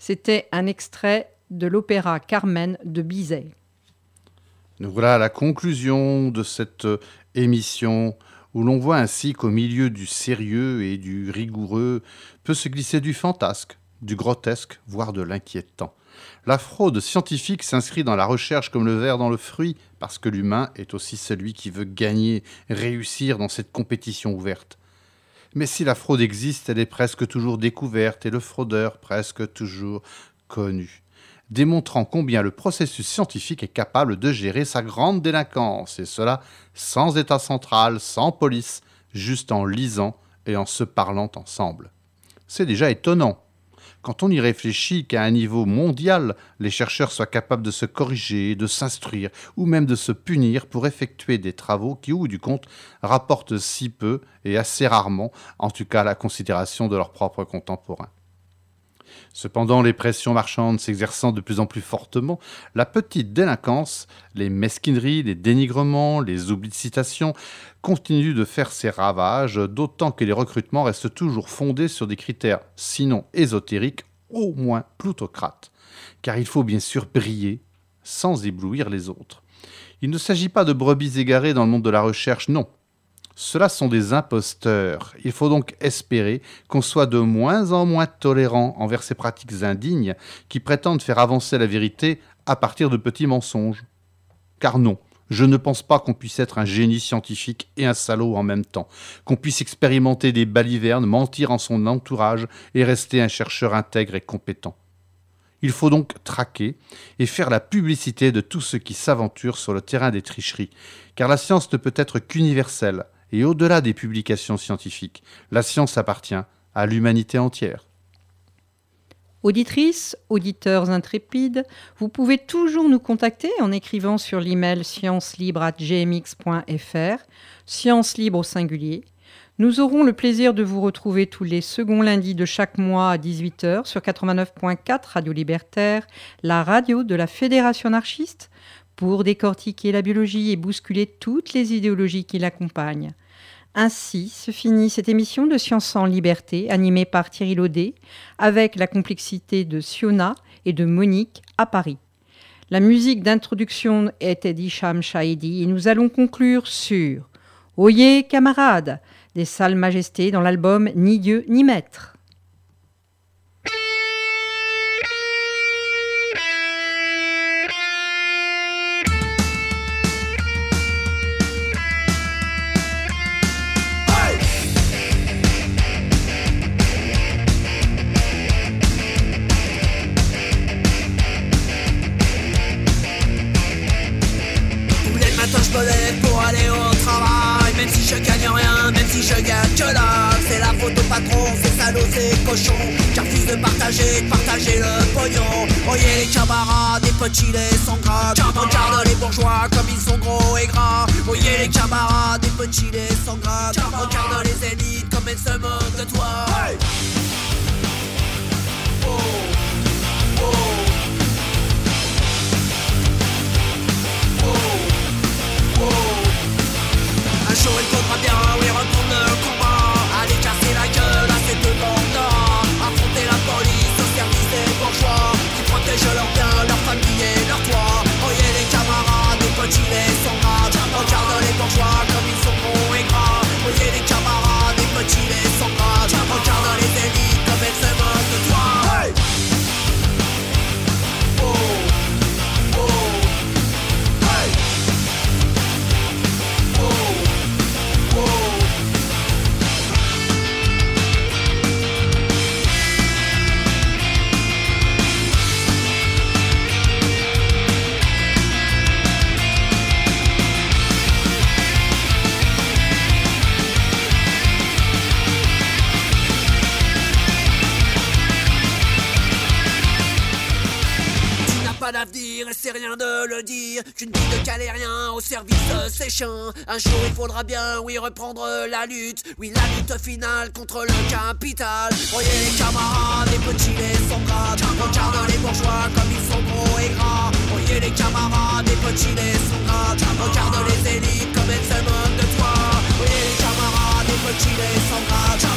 C'était un extrait de l'opéra Carmen de Bizet. Nous voilà à la conclusion de cette émission où l'on voit ainsi qu'au milieu du sérieux et du rigoureux peut se glisser du fantasque, du grotesque, voire de l'inquiétant. La fraude scientifique s'inscrit dans la recherche comme le ver dans le fruit, parce que l'humain est aussi celui qui veut gagner, réussir dans cette compétition ouverte. Mais si la fraude existe, elle est presque toujours découverte et le fraudeur presque toujours connu, démontrant combien le processus scientifique est capable de gérer sa grande délinquance, et cela sans état central, sans police, juste en lisant et en se parlant ensemble. C'est déjà étonnant. Quand on y réfléchit qu'à un niveau mondial, les chercheurs soient capables de se corriger, de s'instruire ou même de se punir pour effectuer des travaux qui, au bout du compte, rapportent si peu et assez rarement, en tout cas à la considération de leurs propres contemporains. Cependant, les pressions marchandes s'exerçant de plus en plus fortement, la petite délinquance, les mesquineries, les dénigrements, les oublis de citation, continuent de faire ses ravages, d'autant que les recrutements restent toujours fondés sur des critères, sinon ésotériques, au moins plutocrates. Car il faut bien sûr briller sans éblouir les autres. Il ne s'agit pas de brebis égarées dans le monde de la recherche, non. Ceux-là sont des imposteurs. Il faut donc espérer qu'on soit de moins en moins tolérant envers ces pratiques indignes qui prétendent faire avancer la vérité à partir de petits mensonges. Car non, je ne pense pas qu'on puisse être un génie scientifique et un salaud en même temps, qu'on puisse expérimenter des balivernes, mentir en son entourage et rester un chercheur intègre et compétent. Il faut donc traquer et faire la publicité de tous ceux qui s'aventurent sur le terrain des tricheries, car la science ne peut être qu'universelle. Et au-delà des publications scientifiques, la science appartient à l'humanité entière. Auditrices, auditeurs intrépides, vous pouvez toujours nous contacter en écrivant sur l'email sciencelibre@gmx.fr, science libre au singulier. Nous aurons le plaisir de vous retrouver tous les seconds lundis de chaque mois à 18h sur 89.4 Radio Libertaire, la radio de la Fédération anarchiste, pour décortiquer la biologie et bousculer toutes les idéologies qui l'accompagnent. Ainsi se finit cette émission de Science en Liberté, animée par Thierry Laudet, avec la complexité de Siona et de Monique à Paris. La musique d'introduction était d'Hicham Shahidi et nous allons conclure sur « Oyez, camarades !» des Salles Majestés dans l'album « Ni Dieu ni Maître ». Je me lève pour aller au travail, même si je gagne rien, même si je gagne que là. C'est la faute au patron, c'est salaud, c'est cochon, qui refuse de partager le pognon. Voyez les camarades, les petits les sont gras. Regarde les bourgeois comme ils sont gros et gras. Voyez les camarades, les petits les sont gras. Regarde les élites comme elles se moquent de toi. Hey! Oh. Oh. Un jour il faudra bien, oui, reprendre le combat. Aller casser la gueule à ces deux bandas. Affronter la police au service des bourgeois qui protègent leurs biens, leur famille et leur toit. Voyez les camarades, les petits les sont gras. Regarde les bourgeois comme ils sont gros et gras. Voyez les camarades, les petits les sont gras. Regarde les élites comme elles se moquent de toi. Hey! Oh. Oh. Hey! L'avenir et c'est rien de le dire, qu'une vie de galérien au service de ses chiens. Un jour il faudra bien, oui, reprendre la lutte, oui, la lutte finale contre le capital. Voyez les camarades, les petits les sont gras. Regarde les bourgeois comme ils sont gros et gras. Voyez les camarades, les petits les sont gras. Regarde les élites comme elles se moquent de toi. Voyez les camarades, les petits les sont gras.